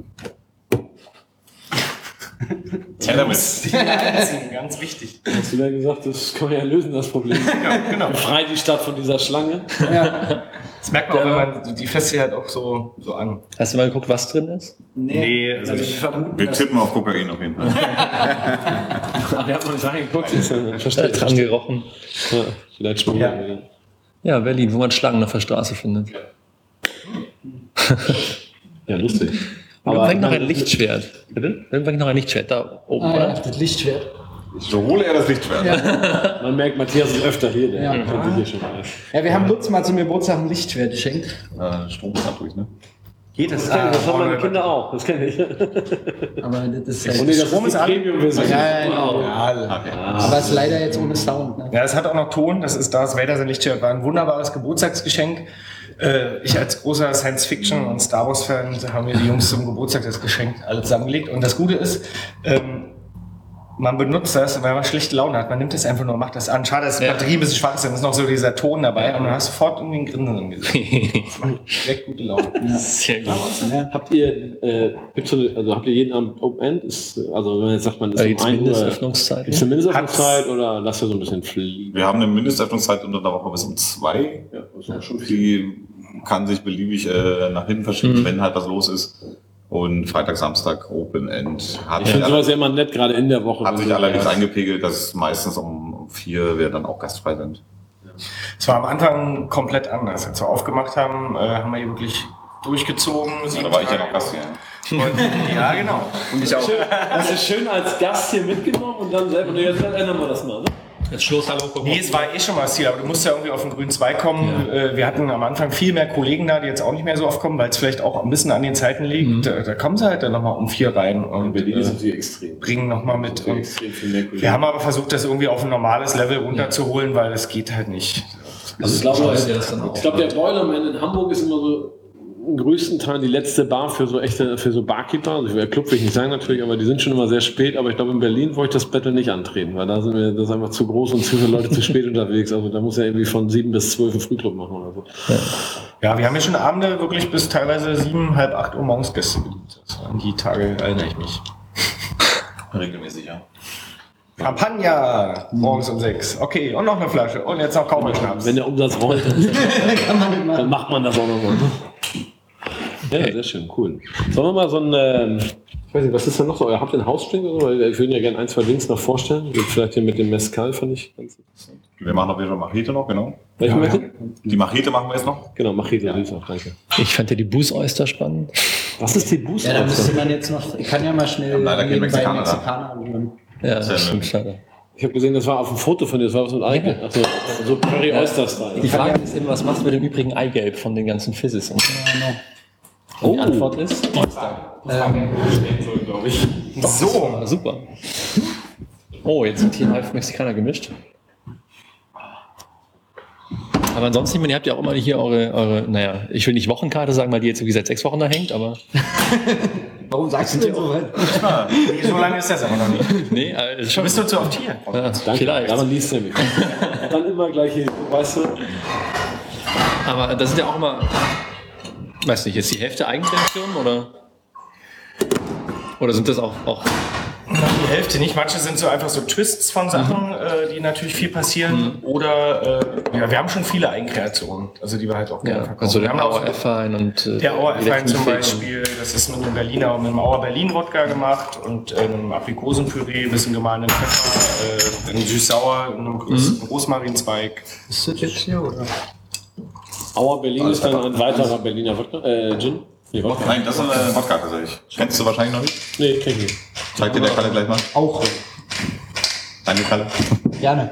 Ja, damit. die einziehen, ganz wichtig. Hast du ja gesagt, das kann man ja lösen, das Problem. Ja, genau. Frei die Stadt von dieser Schlange. Das merkt man auch, wenn man, die fässt sich halt auch so, so an. Hast du mal geguckt, was drin ist? Nee, also also ich- wir vermuten, Wir dass- tippen auf Kokain auf jeden Fall. Ach, ihr habt noch nicht reingeguckt. Ist ja- Verstehe. Dran gerochen. Ja, vielleicht schwimmen Ja. wir wieder. Ja, Berlin, wo man Schlangen auf der Straße findet. Ja, lustig. Irgendwann noch ein Lichtschwert. Bitte? Irgendwann noch ein Lichtschwert da oben, Ah, ja, oder? das Lichtschwert. Ich hole eher das Lichtschwert. Man merkt, Matthias ist öfter hier. Der Ja. kennt hier schon mal. Ja, wir haben Lutz mal zum Geburtstag ein Lichtschwert geschenkt. Äh, Strom ist natürlich, ne? geht es. Das, kenn ich, das haben meine Kinder auch. Das kenne ich. Aber das ist Und halt, nee, das Strom ist ist die an. Premium-Version. ja, ja, Ja, Okay. aber es ist leider jetzt ohne Sound. Ne? Ja, es hat auch noch Ton. Das ist Darth Vader sein Lichtschwert. War ein wunderbares Geburtstagsgeschenk. Äh, Ich als großer Science-Fiction- und Star Wars-Fan haben mir die Jungs zum Geburtstag das Geschenk alle zusammengelegt. Und das Gute ist, ähm, man benutzt das, weil man schlechte Laune hat. Man nimmt das einfach nur, macht das an. Schade, dass die Ja. Batterie ein bisschen schwach ist, dann ist noch so dieser Ton dabei und dann hast du sofort irgendwie ein Grinsen im Gesicht. Das macht direkt gute Laune. Sehr gut. Habt ihr, äh, gibt's so eine, also habt ihr jeden Abend Open End? Ist, also wenn man jetzt sagt, man ist Da gibt's um ein Uhr, Mindestöffnungszeiten. gibt's eine Mindestöffnungszeit Hat's- oder lasst ihr so ein bisschen fliegen? Wir haben eine Mindestöffnungszeit unter der Woche bis um zwei. Ja, das ist schon viel. Die kann sich beliebig äh, nach hinten verschieben, Mhm. wenn halt was los ist. Und Freitag, Samstag Open End. Hat Ich sich, finde alle, sowas ja immer nett, gerade in der Woche. hat wenn sich so- allerdings eingepegelt, dass meistens um um vier wir dann auch gastfrei sind. Es war am Anfang komplett anders. Als wir aufgemacht haben, äh, haben wir hier wirklich durchgezogen. Ja, da war ich ja noch Gast hier. Und, ja, genau. Und ich auch. Schön, das ist schön als Gast hier mitgenommen und dann selber, nee, jetzt ändern wir das mal, ne? Jetzt Schluss, hallo, guck mal. Nee, es war eh schon mal das Ziel, aber du musst ja irgendwie auf den grünen Zweig kommen. Äh, Wir hatten am Anfang viel mehr Kollegen da, die jetzt auch nicht mehr so oft kommen, weil es vielleicht auch ein bisschen an den Zeiten liegt. Da, da kommen sie halt dann nochmal um vier rein und Berlin äh, sind sie extrem. bringen nochmal mit. Und Extrem viel mehr Kollegen. wir haben aber versucht, das irgendwie auf ein normales Level runterzuholen, weil es geht halt nicht. Also ich glaube, Scheiße, das dann auch. ich glaube, der Boilerman in Hamburg ist immer so im größten Teil die letzte Bar für so echte, für so Barkeeper. Also der Club will ich nicht sagen natürlich, aber die sind schon immer sehr spät. Aber ich glaube, in Berlin wollte ich das Battle nicht antreten, weil da sind wir, das ist einfach zu groß und zu viele Leute zu spät unterwegs. Also da muss ja irgendwie von sieben bis zwölf einen Frühclub machen oder so. Ja, wir haben ja schon Abende wirklich bis teilweise sieben, halb acht Uhr morgens Gäste bedient. Das waren die Tage, erinnere ich mich. Regelmäßig, ja. Champagner morgens um sechs. Okay, und noch eine Flasche. Und jetzt noch Kaufmann-Schnaps. Wenn der Umsatz rollt, dann, Kann man nicht dann machen. macht man das auch nochmal. Ja, sehr schön, cool. Sollen wir mal so ein, ähm, ich weiß nicht, was ist denn noch so? Habt ihr einen Hausdrink oder so? Weil Ich würde ja gerne ein, zwei Drinks noch vorstellen. Vielleicht hier mit dem Mezcal, fand ich ganz interessant. Wir machen auf jeden Fall Machete noch, genau. Welchen möchtet? Die Machete machen wir jetzt noch. Genau, Machete, süß auch, danke. Ich fand ja die Bußoyster spannend. Was ist die Boost? Ja, da müsste man jetzt noch, ich kann ja mal schnell haben leider keinen nebenbei Mexikaner da. Mexikaner anrühren. Ja, Das ist ja das stimmt, eine- schade. Ich habe gesehen, das war auf dem Foto von dir, das war was mit Eigelb. Also so Prairie Oyster Style. Die Frage ist eben, was machst du mit dem übrigen Eigelb von den ganzen Fizzes? Und Oh. die Antwort ist Oyster. So. Ah, super. Oh, jetzt sind hier halb Mexikaner gemischt. Aber ansonsten, ich meine, ihr habt ja auch immer hier eure, eure, naja, ich will nicht Wochenkarte sagen, weil die jetzt irgendwie seit sechs Wochen da hängt, aber Warum sagst du denn so weit? Nee, so lange ist das aber noch nicht. nee, äh, ist Du schon. bist nur zu oft hier. Ja, Danke. vielleicht. Ja, man liest nämlich. Dann immer gleich hier, weißt du. Aber das sind ja auch immer, weiß nicht, jetzt die Hälfte Eigenkreationen oder? Oder sind das auch, auch Die Hälfte nicht. Manche sind so einfach so Twists von Sachen, mhm. äh, die natürlich viel passieren. Mhm. Oder äh, ja, wir haben schon viele Eigenkreationen, also die wir halt auch gerne ja, verkaufen. Also der der Auer F-Wein und äh, der Auer F-Wein zum Beispiel, das ist mit einem Berliner und mit einem Auer Berlin Wodka gemacht und äh, einem Aprikosenpüree, ein bisschen gemahlenen Pfeffer, äh, einem süß-sauer, einem Groß, mhm. Rosmarinzweig. Ist das jetzt hier oder? Auer Berlin ist dann ein weiterer Berliner Wodka, äh, Gin. Nee, Wodka. Nein, das ist eine Wodka tatsächlich. Kennst du wahrscheinlich noch nicht? Nee, kenn ich nicht. Zeig dir der Kalle gleich mal. Auch. Danke, Kalle. Gerne.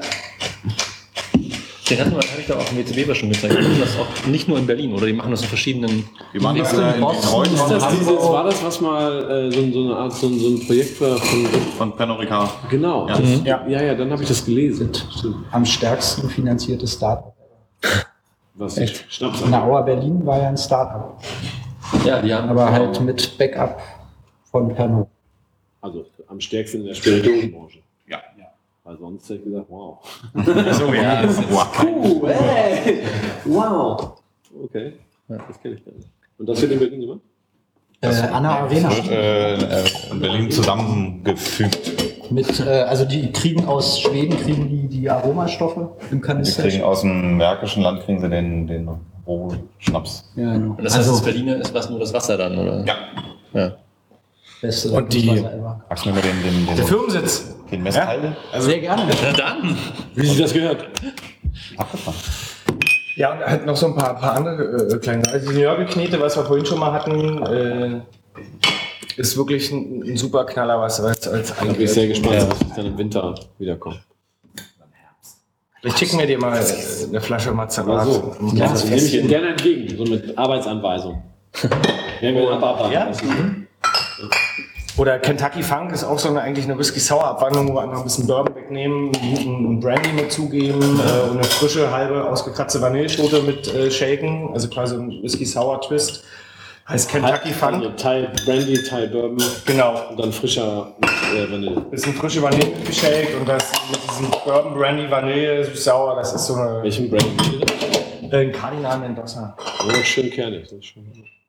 Den hatten wir, hatte ich da auch im W C Weber schon gezeigt. Die machen das auch nicht nur in Berlin, oder die machen das in verschiedenen. Die machen das in Detroit. Ist das dieses, war das, was mal äh, so, so eine Art, so, so ein Projekt war von, von Pernod Ricard? Genau. Ja, das, ja. ja, ja, dann habe ich das gelesen. Am stärksten finanziertes Startup. Was? Echt? Schnaps. Na, Auer Berlin war ja ein Startup. Ja, die haben Aber halt mit Backup von Pernod. Also am stärksten in der Spirituosenbranche. Ja. Weil sonst hätte ich gesagt, wow. So, ja. Wow. Cool, hey. Wow. Okay, das kenne ich gar nicht. Und das wird in Berlin gemacht? Äh, Anna Arena. Wird äh, in Berlin zusammengefügt. Mit, äh, also die kriegen aus Schweden kriegen die, die Aromastoffe im Die Kanister. kriegen aus dem märkischen Land kriegen sie den, den Rohschnaps. Ja, genau. Und das heißt, also, das Berliner ist was nur das Wasser dann, oder? Ja. Ja. beste Und die- Wasser ever. Magst du mir mal den, den, den, Der Firmensitz. den Mescal? Also, Sehr gerne. Na dann! Wie sich das gehört? Abgefahren. ja, und halt noch so ein paar, paar andere äh, kleine. Also die Nörgelknete, was wir vorhin schon mal hatten, äh, ist wirklich ein, ein super Knaller, was als, als Da bin ich sehr gespannt, Ja. was dann im Winter wiederkommt. Vielleicht schicken wir dir mal äh, eine Flasche Mazerat. Also, Ein ja, kleines das nehme ich Fässchen. Ihnen gerne entgegen, so mit Arbeitsanweisung. Werden wir abarbeiten. Ja? lassen. Oder Kentucky Funk ist auch so eine, eigentlich eine Whisky-Sour-Abwandlung, wo wir einfach ein bisschen Bourbon wegnehmen, einen Brandy mit zugeben äh, und eine frische, halbe, ausgekratzte Vanilleschote mit äh, shaken, also quasi ein Whisky-Sour-Twist. Heißt Kentucky Funk. Also Teil Brandy, Teil Bourbon Genau. und dann frischer äh, Vanille. Bisschen frische Vanille mitgeschakt und das mit diesem Bourbon, Brandy, Vanille, süß-sauer, das ist so eine, Welchen Brandy? äh, ein Cardinal Mendoza. Ja, schön kernig. Das ist schön.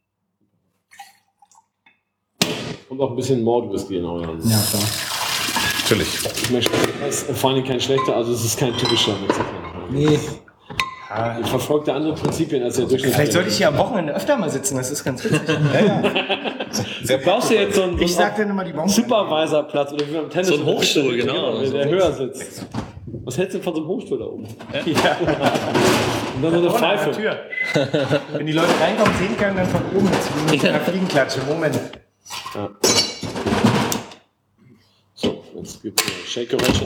Und auch ein bisschen Mord-Whisky in euren. Ja, klar. Natürlich. Ich möchte, es ist vor allem kein schlechter, also es ist kein typischer Mexikaner. Nee, Ich verfolge andere Prinzipien als der Durchschnitt. Vielleicht sollte ich hier am Wochenende öfter mal sitzen, das ist ganz witzig. Du brauchst du jetzt so einen, so Ich sag dann immer die Bomben. Supervisorplatz oder wie beim Tennis. So ein Hochstuhl, genau. Der, der höher sitzt. Was hältst du von so einem Hochstuhl da oben? Ja. Und dann so eine Ohne Pfeife. Tür. Wenn die Leute reinkommen, sehen können, dann von oben mit einer Fliegenklatsche. Moment. Ja. So, jetzt gibt es Shake-Geräusche.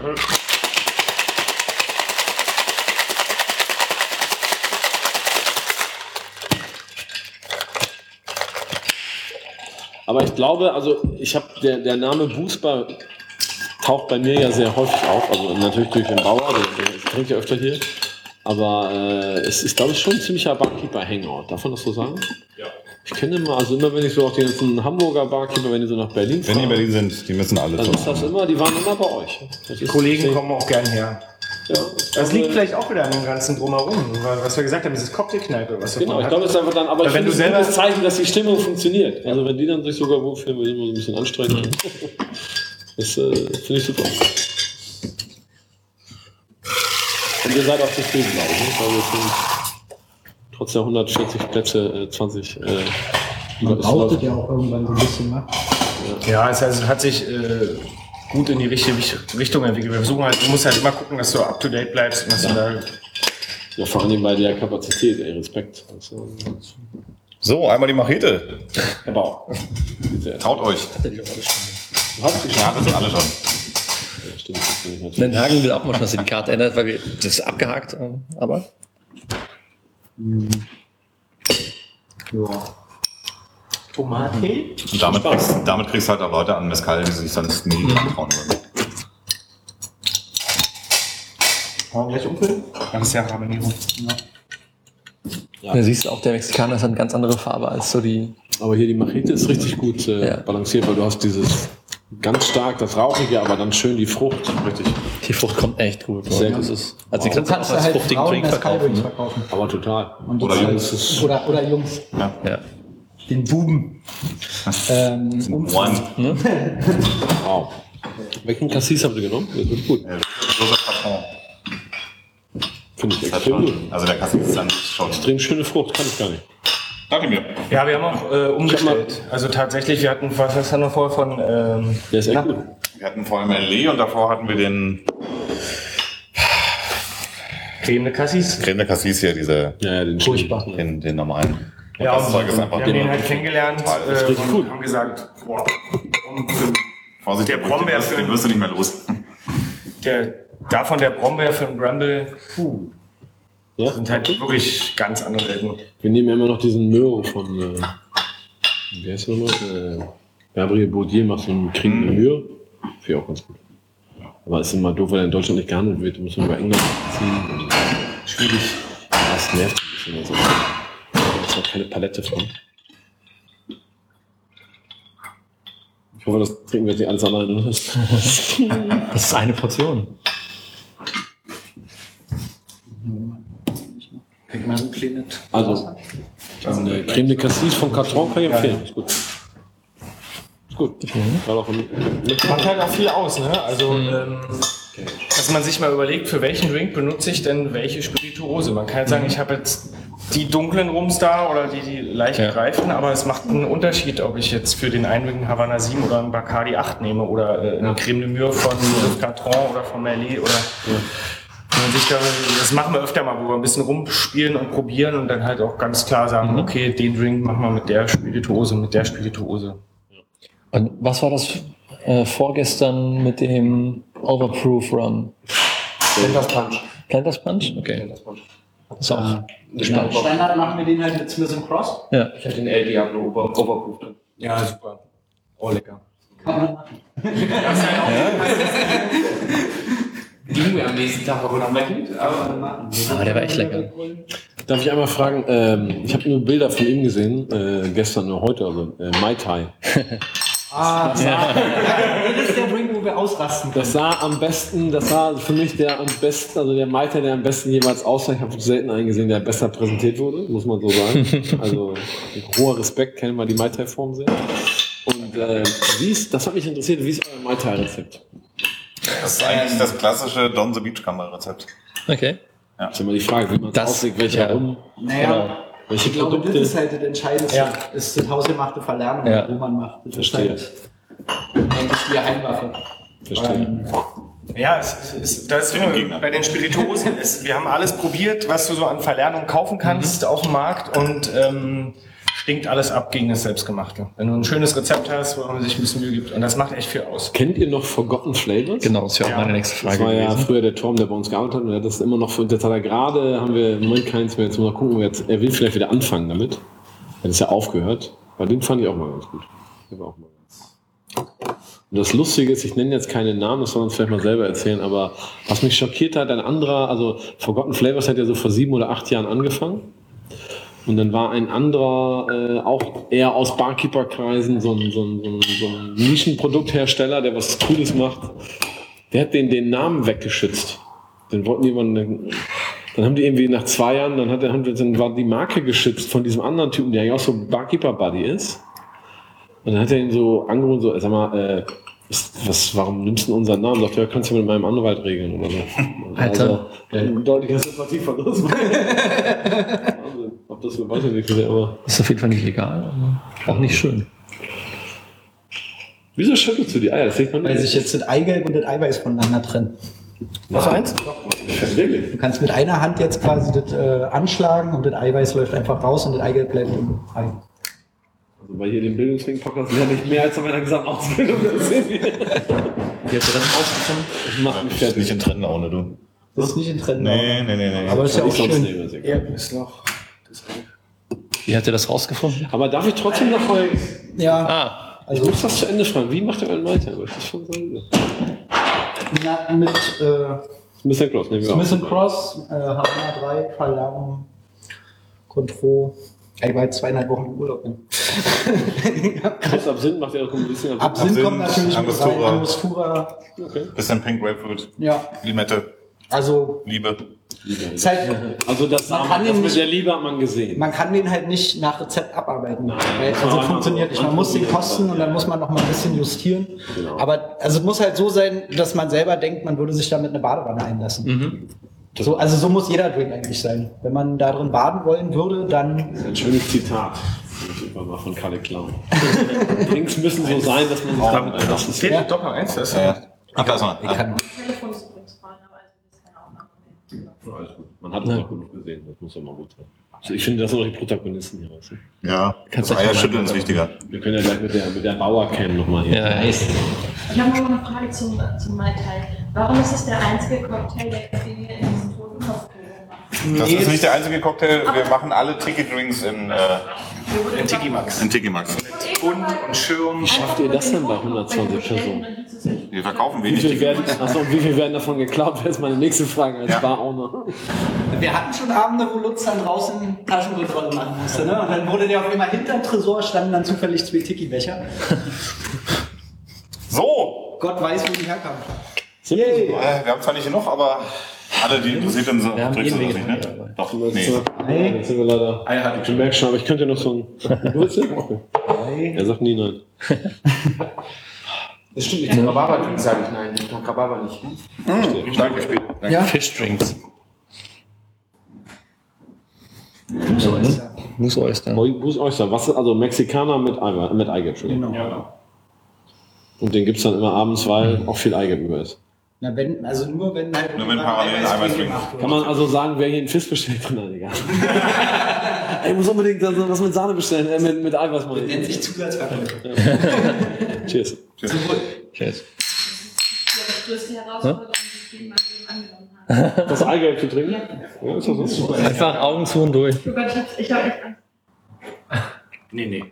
Aber ich glaube, also ich habe der, der Name Boosbar taucht bei mir ja sehr häufig auf. Also natürlich durch den Bauer, der, der trinkt ja öfter hier. Aber äh, es ist, glaube ich, schon ein ziemlicher Barkeeper-Hangout. Darf man das so sagen? Ja. Ich kenne immer, also immer wenn ich so auch die ganzen Hamburger Barkeeper, wenn die so nach Berlin Wenn die in Berlin sind, die müssen alle dann zu ist das immer, die waren immer bei euch. Das Die ist- Kollegen kommen auch gern her. Ja, Das liegt vielleicht auch wieder an dem ganzen Drumherum, weil- was wir gesagt haben, dieses Cocktailkneipe, was wir Genau, ich vorhin glaube, es ist einfach dann, aber Weil ich wenn finde, du es ist ein selber- gutes Zeichen, dass die Stimmung funktioniert. Also wenn die dann sich sogar wohlfühlen, wir sind immer so ein bisschen anstrengend. Das äh, finde ich super. Und ihr seid auch zufrieden, glaube ich. Ne? Weil wir sind trotz der hundertvierzig Plätze äh, zwanzig. Äh, man ist- braucht es ja auch irgendwann so ein bisschen, ne? Ja, es also hat sich äh, gut in die richtige Richtung entwickelt. Wir versuchen halt, du musst halt immer gucken, dass du up to date bleibst und dass du da. Ja, vor allem bei der Kapazität, ey, Respekt. Das, äh, So, einmal die Machete. Herr Bau. Sehr- Traut euch. Du hast die Ja, das sind alle schon. Ja, stimmt, das finde ich natürlich. Den Hagen will auch mal, dass sie die Karte ändert, weil wir das ist abgehakt, ähm, aber. Ja. Tomate? Und damit kriegst, damit kriegst du halt auch Leute an Mescal, die sich sonst nie trauen würden. Wollen wir gleich umfüllen? Das ist ja Habanero. Da siehst du auch, der Mexikaner hat eine ganz andere Farbe als so die. Aber hier die Machete ist richtig gut äh, Ja. balanciert, weil du hast dieses Ganz stark das Rauchige, aber dann schön die Frucht. Richtig. Die Frucht kommt echt gut. Sehr Das gut. ist, also Du die kannst du auch kannst du als halt fruchtigen Frauen Drink als verkaufen. Drinks Ne? verkaufen. Aber total. Und Oder das Jungs. halt- Oder, oder Jungs. Ja. Den Buben. ähm, und One. Wow. Welchen Cassis habt ihr genommen? Das wird gut. Äh, Joseph Patron. Finde ich Das hat extrem gut. schon, also der Kasse ist dann schon. Extrem schöne Frucht, kann ich gar nicht. Danke mir. Ja, wir haben auch äh, umgestellt. Also tatsächlich, wir hatten, was was haben wir vorher von... Ähm, Der ist echt na, gut. Wir hatten vorher Merlot und davor hatten wir den Creme de Cassis. Creme de Cassis hier, diese, Ja, ja, den furchtbar. den, den normalen. Und Ja, das und Zeug ist wir einfach haben den halt kennengelernt total. Das ist äh, richtig und gut. haben gesagt, boah, und Vorsicht, der den Brombeer wirst- für- den wirst du nicht mehr los. der, davon der Brombeer für den Bramble, puh, Ja? sind halt wirklich ganz andere Welten. Wir nehmen ja immer noch diesen Möhre von, äh, wie heißt der nochmal? Äh, Gabriel Baudier macht so einen Krieg mit Möhre. Finde ich auch ganz gut. Aber es ist immer doof, weil er in Deutschland nicht gehandelt wird. Da muss man über England ziehen. Und schwierig. Das nervt ein bisschen. Also, da ist noch keine Palette von. Ich hoffe, das trinken wir jetzt nicht alles alleine. Das ist eine Portion. Also, eine Creme de Cassis von Carton kann ich empfehlen. Ist gut. Ist gut. Gerade auch im- mit Macht halt auch viel aus, ne? Also, ähm, dass man sich mal überlegt, für welchen Drink benutze ich denn welche Spirituose. Man kann jetzt sagen, ich habe jetzt die dunklen Rums da oder die, die leicht Ja. greifen, aber es macht einen Unterschied, ob ich jetzt für den einen einen Havana sieben oder einen Bacardi acht nehme oder äh, eine Creme de Mure von Joseph Carton oder von Merlot oder wenn man sich da, das machen wir öfter mal, wo wir ein bisschen rumspielen und probieren und dann halt auch ganz klar sagen, okay, den Drink machen wir mit der Spirituose, mit der Spirituose. Und was war das äh, vorgestern mit dem Overproof Rum? Planters Punch. Planters Punch? Okay. Planters Punch. Das ist auch Genau. Standard machen wir den halt mit Smith and Cross. ja. Ich hatte den L Diablo Over Overproof drin. Ja, super. Oh, lecker. Kann man machen. Ging mir am nächsten Tag auch noch gut, aber Aber der war echt lecker. Darf ich einmal fragen, ähm, ich habe nur Bilder von ihm gesehen, äh, gestern oder heute, also äh, Mai Tai. Ah, das, war, das ist der Drink, wo wir ausrasten. Das sah am besten, das sah für mich der am besten, also der Mai Tai, der am besten jeweils aussah. Ich habe selten einen gesehen, der besser präsentiert wurde, muss man so sagen. Also mit hoher Respekt, kennen wir die Mai Tai Form sehen. Und äh, wie ist, das hat mich interessiert, wie ist euer Mai Tai Rezept? Das ist eigentlich das klassische Don the Beachcomber Rezept. Okay. Das ist immer die Frage, wie man es Das- auslegt, welcher ja. Rum, Naja, welche ich glaube, Produkte. das ist halt das Entscheidendste. Ja. Das ist das hausgemachte Verlernen, Ja. wo man macht. Das Verstehe. ist halt eigentlich die Heimwaffe. Verstehe. Ähm, Ja, es, es, es, das ist bin ein Gegner. bei den Spirituosen. Es, wir haben alles probiert, was du so an Verlernung kaufen kannst auf dem Markt und ähm, stinkt alles ab gegen das Selbstgemachte. Wenn du ein schönes Rezept hast, wo man sich ein bisschen Mühe gibt. Und das macht echt viel aus. Kennt ihr noch Forgotten Flavors? Genau, das wäre auch Ja. meine nächste Das Frage war ja gewesen. früher der Tom, der bei uns gearbeitet hat, und der hat das immer noch, für, jetzt hat er gerade, haben wir im Moment keins mehr, jetzt mal gucken, wir jetzt, er will vielleicht wieder anfangen damit. Er hat es ja aufgehört, weil den fand ich auch mal ganz gut. Der war auch mal ganz. Und das Lustige ist, ich nenne jetzt keine Namen, das soll uns vielleicht mal selber erzählen, aber was mich schockiert hat, ein anderer, also Forgotten Flavors hat ja so vor sieben oder acht Jahren angefangen. Und dann war ein anderer, äh, auch eher aus Barkeeper-Kreisen, so ein, so ein, so ein, so ein Nischenprodukthersteller, der was Cooles macht. Der hat den, den Namen weggeschützt. Den wollten jemanden, dann haben die irgendwie nach zwei Jahren, dann, hat er, dann war die Marke geschützt von diesem anderen Typen, der ja auch so Barkeeper-Buddy ist. Und dann hat er ihn so angerufen, so, sag mal, äh, was, was, warum nimmst du denn unseren Namen? Sagt er, ja, kannst du mit meinem Anwalt regeln oder so. Alter. Also, ein deutlicher Sympathieverlust. Wahnsinn. Ob das so weitergeht, aber. Das ist auf jeden Fall nicht legal, aber auch nicht schön. Wieso schüttelst du die Eier? Das sieht man weil nicht. sich jetzt das Eigelb und das Eiweiß voneinander trennen. Was eins? Wirklich? Du kannst mit einer Hand jetzt quasi das äh, anschlagen und das Eiweiß läuft einfach raus und das Eigelb bleibt im Ei. Also bei hier dem Bildungsring-Podcast lerne ich mehr als an meiner gesamten Ausbildung. Das sehen wir. Wie habt ihr das rausgefunden? Das macht mich Ist nicht fertig. in Trennlaune, du. Das ist nicht in Trend. Nee, nee, nee, nee. Aber ist ja auch Ich sonst schön. nehme, ist egal. Erdnussloch. Wie habt ihr das rausgefunden? Aber darf ich trotzdem noch mal. Ja, Ah, Ich muss das zu Ende fragen. Wie macht ihr euren Malta? Das ist schon so. na, mit äh, Smith and Cross, nehmen wir Smith auf. and Cross, äh, Havana drei, Verlernen, Contro, Ich war jetzt zweieinhalb Wochen im Urlaub. Ne? Was Absinth macht ja auch ein bisschen Absinth Absinth, kommt natürlich mit rein, Angostura. Angostura. Okay. Bisschen Pink Grapefruit, Ja, Limette, also Liebe. ist halt, Also das, Man man kann das ihn mit nicht- der Liebe hat man gesehen. man kann den halt nicht nach Rezept abarbeiten. Weil, das also war funktioniert nicht. Man muss den kosten und dann muss man noch mal ein bisschen justieren. Genau. Aber also es muss halt so sein, dass man selber denkt, man würde sich damit eine Badewanne einlassen. Mhm. So, also so muss jeder Drink eigentlich sein. Wenn man da drin baden wollen würde, dann Ein schönes Zitat. Das mal von Kalle Clown. Drinks müssen so sein, dass man sie damit einlassen. Es fehlt doch noch eins, das ist Ja. Ach, da ist noch. ich kann Telefon ist übrigens vorne, aber also das ist keine Aufnahme. Ja, alles gut. Man hat es auch genug gesehen, das muss ja mal gut sein. Also ich finde, das sind doch die Protagonisten hier. Weißt du? Ja, Kannst das du gleich Eierschütteln mal- ist wichtiger. Wir können ja gleich mit der, mit der Bauer-Cam nochmal hier. Ja, echt. Ich habe noch eine Frage zum, zum Mai Tai. Warum ist es der einzige Cocktail, der Dinge in diesen Totenkopfgläsern macht? Das ist nicht der einzige Cocktail. Wir machen alle Tiki-Drinks in, äh, in Tiki Max. in Tiki Max. Bund und Schirm. Wie schafft ihr das denn bei hundertzwanzig Personen? Wir verkaufen Wie wenig viel, Tiki werden, Max. achso, und wie viel werden davon geklaut? Wäre jetzt meine nächste Frage als Ja. Bar-Owner. Wir hatten schon Abende, wo Lutz dann draußen Taschenkontrolle machen musste, ne? Und dann wurde der auf einmal hinterm Tresor, standen dann zufällig zwei Tiki-Becher. So! Gott weiß, wo die herkamen. Yay. Äh, wir haben zwar nicht genug, aber alle, die interessiert sind, so Wir haben drückst du jeden das nicht, Weg ne? dabei. Doch, Jetzt, nee. äh, jetzt sind wir leider. Ich merke schon, aber ich könnte noch so ein. Du willst den? Okay. Er sagt nie nein. Das stimmt nicht. Zum Rhabarber sage ich nein. Ich mag Rhabarber nicht. Danke, Spiel. Danke. Ja. Fischdrinks. So ist er. Muss Oyster. Buß Oyster, was ist also Mexikaner mit Eigelb, mit Eigelb, Entschuldigung. Genau. Und den gibt es dann immer abends, weil auch viel Eigelb über ist. Na, wenn, also nur wenn halt. Nur wenn parallel ein Eiweißdrink. Kann man also sagen, wer hier einen Fisch bestellt? Nein, egal. Ey, ich muss unbedingt so was mit Sahne bestellen, äh, mit, mit Eiweiß mal. Nennt sich Zusatzverpackung. Cheers. Cheers. Das ist die größte Herausforderung, die ich in meinem Leben angenommen habe. Das Eigelb zu trinken? Ja, ist das so? Einfach Augen zu und durch. Oh Gott, ich hab, ich hab echt Angst. Nee, nee.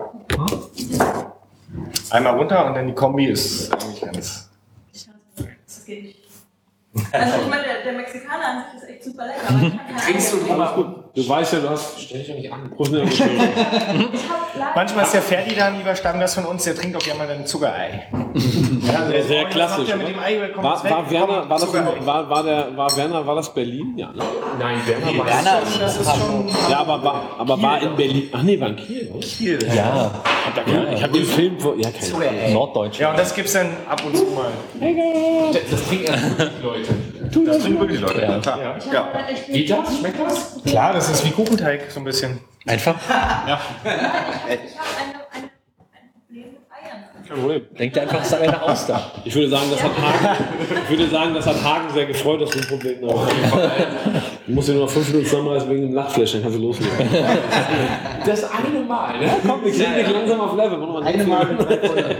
Einmal runter und dann die Kombi ist eigentlich ganz. Ich kann es nicht. Das geht nicht. Also ich meine, der, der Mexikaner an sich ist echt super lecker, aber ich kann keinen Trinkst du Eigelb. immer gut? Du weißt ja, du hast. Stell dich doch nicht an. Prost, ne, Ich hab leider. Manchmal ist der Ferdi da, lieber Stammgast von uns, der trinkt auch gerne mal ein Zuckerei. sehr, sehr Was klassisch. macht der mit dem Ei? Kommt War, das weg? war, Werner, Kommt war, das, Zuckerei. war, war, der, war Werner, war das Berlin? Ja, ne? Nein, Werner war Werner Das ist schon. Ja, aber war, aber war in Berlin. Ach nee, war in Kiel. oder? Kiel. Ja, Ich habe den Film vor. Ja, keine Ahnung. Norddeutsch. Ja, und das gibt's dann ab und zu mal. Das, das trinken erst wirklich Leute. Das trinken wirklich Leute, ja, klar. Ich hab Ja. leider echt Geht das? Schmeckt das? Klar, das ist wie Kuchenteig, so ein bisschen. Einfach. Ich habe hab eine, eine, ein Problem mit Eiern. Kein Problem. Denk dir einfach, es ist eine Auster. Ich würde sagen, das hat Hagen, ich würde sagen, das hat Hagen sehr gefreut, dass du ein Problem hast. Du musst dir nur noch fünf Minuten zusammenreißen wegen dem Lachflash, dann kannst du loslegen. Das eine Mal, ne? Komm, wir kriegen dich langsam auf Level. Mach noch mal Eine Mal mit drei Folgen.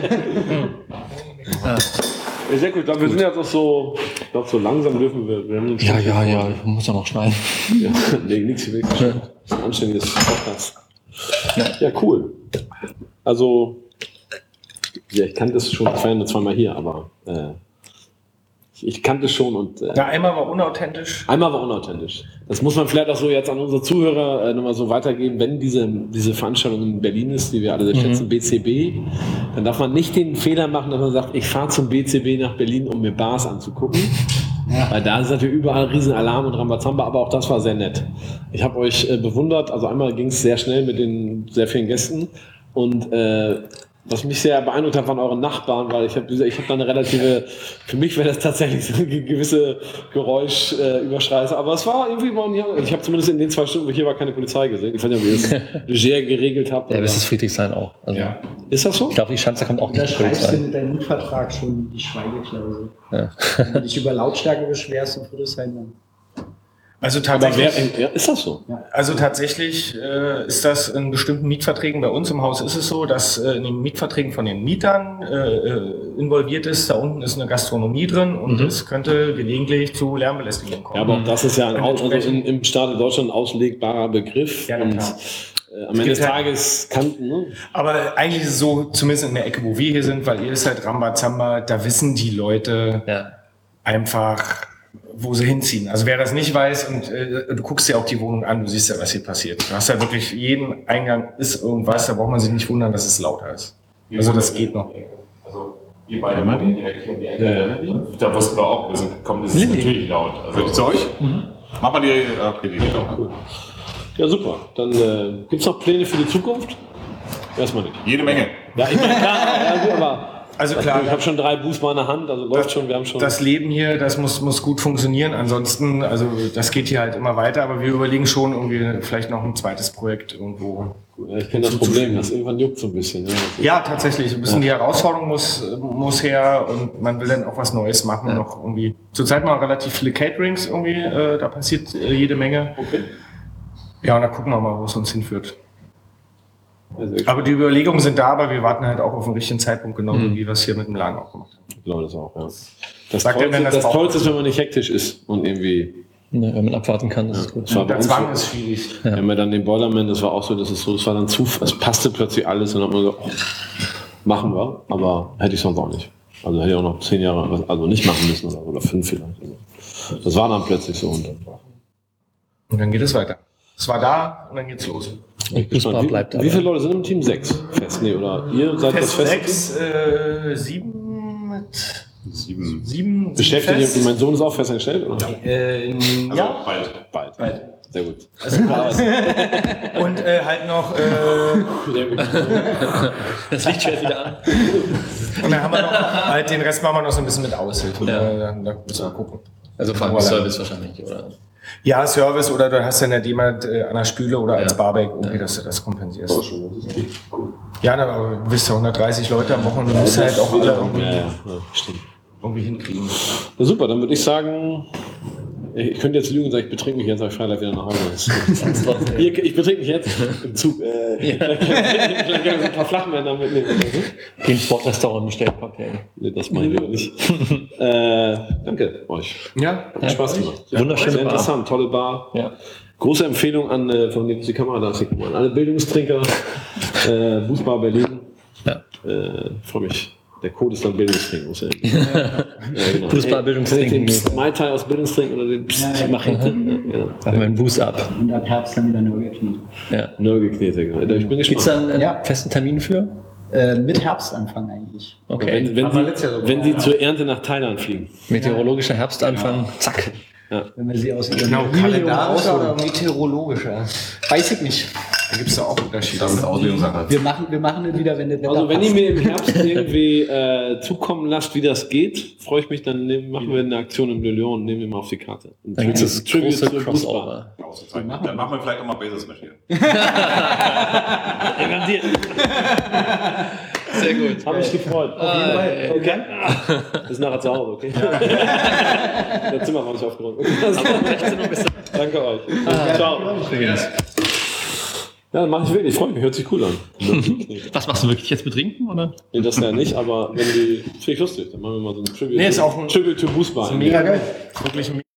Ja, sehr gut. Dann, wir sind jetzt auch so, ich glaube, so langsam dürfen wir. wir haben uns Ja, ja, ja, ich muss ja noch schneiden. Ja, nee, nichts hier wirklich. Das ist ein anständiges Podcast. Ja, cool. Also, ja, ich kannte es schon, ich war ja nur zweimal hier, aber äh, ich, ich kannte es schon und äh, Ja, einmal war unauthentisch. einmal war unauthentisch. Das muss man vielleicht auch so jetzt an unsere Zuhörer äh, nochmal so weitergeben, wenn diese, diese Veranstaltung in Berlin ist, die wir alle sehr schätzen, B C B, dann darf man nicht den Fehler machen, dass man sagt, ich fahre zum B C B nach Berlin, um mir Bars anzugucken. Ja. Weil da ist natürlich überall riesen Alarm und Rambazamba, aber auch das war sehr nett. Ich habe euch äh, bewundert, also einmal ging es sehr schnell mit den sehr vielen Gästen und äh, was mich sehr beeindruckt hat, waren eure Nachbarn, weil ich habe ich hab da eine relative, für mich wäre das tatsächlich so eine gewisse Geräuschüberschreiße, äh, aber es war irgendwie, mal, ja, ich habe zumindest in den zwei Stunden, wo ich hier war, keine Polizei gesehen. Ich weiß nicht, ob ihr das leger geregelt habt. Ja, das ist Friedrichshain auch. Also, Ja. Ist das so? Ich glaube, die Schanze kommt auch Da nicht schreibst du Polizei. mit deinem Mietvertrag schon die Schweigeklausel. Ja. Wenn du dich über Lautstärke beschwerst und Friedrichshain dann. Also Aber wer, tatsächlich, ja, ist das so? also tatsächlich äh, ist das in bestimmten Mietverträgen, bei uns im Haus ist es so, dass äh, in den Mietverträgen von den Mietern äh, äh, involviert ist, da unten ist eine Gastronomie drin und Mhm. es könnte gelegentlich zu Lärmbelästigung kommen. Ja, aber auch das ist ja ein, Und Aus- also entsprechend- in, im Staat Deutschland ein auslegbarer Begriff. Ja, na und klar. äh, am Ende des halt- Tages kannten, ne? Aber eigentlich ist es so, zumindest in der Ecke, wo wir hier sind, weil ihr ist halt Rambazamba, da wissen die Leute Ja. einfach, wo sie hinziehen. Also wer das nicht weiß und äh, du guckst dir auch die Wohnung an, du siehst ja, was hier passiert. Du hast ja wirklich, jeden Eingang ist irgendwas, da braucht man sich nicht wundern, dass es lauter ist. Also das geht noch. Also wir beide wohnen direkt um die Ecke. Ja. Da wussten wir auch, wir sind, kommen, das ist natürlich laut. Also zu euch? Mhm. Mach mal die, okay, die ja, cool. Ja, super. Dann äh, gibt es noch Pläne für die Zukunft? Erstmal nicht. Jede Menge. Ja, ich meine, klar, ja, gut, aber also klar, ich habe schon drei Booster in der Hand, also läuft das, schon, wir haben schon. Das Leben hier, das muss, muss gut funktionieren. Ansonsten, also das geht hier halt immer weiter, aber wir überlegen schon irgendwie vielleicht noch ein zweites Projekt irgendwo. Ja, ich kenne das Problem, das irgendwann juckt so ein bisschen. Ja, ja tatsächlich. Ein bisschen ja. Die Herausforderung muss, muss her und man will dann auch was Neues machen. Ja. Noch irgendwie. Zurzeit mal relativ viele Caterings irgendwie, äh, da passiert äh, jede Menge. Okay. Ja, und dann gucken wir mal, wo es uns hinführt. Aber die Überlegungen sind da, aber wir warten halt auch auf den richtigen Zeitpunkt, genau mhm. wie wir es hier mit dem Laden auch gemacht haben. Ich glaube das auch, ja. Das Tollste, das das Tollste ist, wenn man nicht hektisch ist und irgendwie... Ja, wenn man abwarten kann, das ja, ist gut. Das war der Zwang ist schwierig. Ja. Wenn wir dann den Boilerman, das war auch so, das ist so, das war dann zu, es passte plötzlich alles und dann hat man gesagt, oh, machen wir, aber hätte ich sonst auch nicht. Also hätte ich auch noch zehn Jahre, also nicht machen müssen oder, oder fünf vielleicht. Das war dann plötzlich so und dann... Und dann geht es weiter. Es war da und dann geht's los. Ich bin wie, bleibt wie viele Leute sind im Team? Sechs? Fest? Nee, oder ihr seid fest das fest? Sechs, äh, sieben mit sieben. sieben Beschäftigt ihr, mein Sohn ist auch festangestellt? Oder? Äh, also ja. Bald. Bald. Bald. Sehr gut. Also, und äh, halt noch. Äh, das Licht schält wieder an. Und dann haben wir noch, halt den Rest machen wir noch so ein bisschen mit Aushilfen. Ja. Da, da müssen wir gucken. Also vor allem Service wahrscheinlich, oder? Ja, Service oder du hast dann ja jemand äh, an der Spüle oder ja. als Barback, irgendwie, ja. dass du das kompensierst. Oh, schon, das ist cool. Ja, aber du bist ja hundertdreißig Leute am Wochenende, du musst ja, halt auch alle irgendwie, ja, ja. Ja, irgendwie hinkriegen. Ja, super, dann würde ich sagen, ich könnte jetzt lügen und sagen, ich betrinke mich jetzt, aber ich fahre gleich wieder nach Hause. ich, ich betrinke mich jetzt im Zug. Äh, ja. Vielleicht kann ich so ein paar Flachmänner mitnehmen. Geh ins Sportrestaurant bestellen, Cocktail. Nee, das meine ich aber nicht. äh, danke euch. Ja, hat Spaß gemacht. Ja, wunderschöne sehr Bar. Interessant, tolle Bar. Ja. Große Empfehlung an, äh, von dem die Kamera da sieht man. Alle Bildungstrinker, äh, Bußbar Berlin. Ja. Äh, freue mich. Der Code ist dann Bildungstrinken. Muss ja, ja, genau. Fußball, Bildungstrinken. Den Mai Tai aus Bildungstrinken oder den Psst ja, ja, machen. Ja, genau. Machen wir einen Boost ab. Und ab Herbst dann wieder Nörgelknete. Ja, Nörgelknete, genau. Ich bin gespannt. Gibt es da einen ja. festen Termin für? Äh, mit Herbstanfang eigentlich. Okay. Wenn, wenn, sie, so wenn sie zur Ernte nach Thailand fliegen. Meteorologischer Herbstanfang, ja. Zack. Ja. Wenn wir sie aus ihrem genau, kalendarischer oder meteorologischer? Weiß ich nicht. Da gibt es da auch Unterschiede. Das ist Auslegungssache. Wir machen, wir machen das wieder, wenn das Wetter Also wenn passt. ihr mir im Herbst irgendwie äh, zukommen lasst, wie das geht, freue ich mich, dann nehmen, machen wir eine Aktion im Le Lion und nehmen wir mal auf die Karte. Und dann gibt es Tribute große Crossover. Dann machen wir vielleicht auch mal Basis Machine. Sehr gut. Habe mich gefreut. Auf jeden Fall. Okay. Bis nachher zu Hause, okay? Das Zimmer war nicht aufgeräumt. Danke euch. Ah, ciao. Ja, dann mache ich wirklich. Ich freue mich. Hört sich cool an. Was machst du wirklich jetzt betrinken, oder? Nee, das ja nicht, aber wenn die... Finde ich lustig. Dann machen wir mal so ein Tribute. Nee, ist auch ein Tribute to Boostbar. Mega geil. Wirklich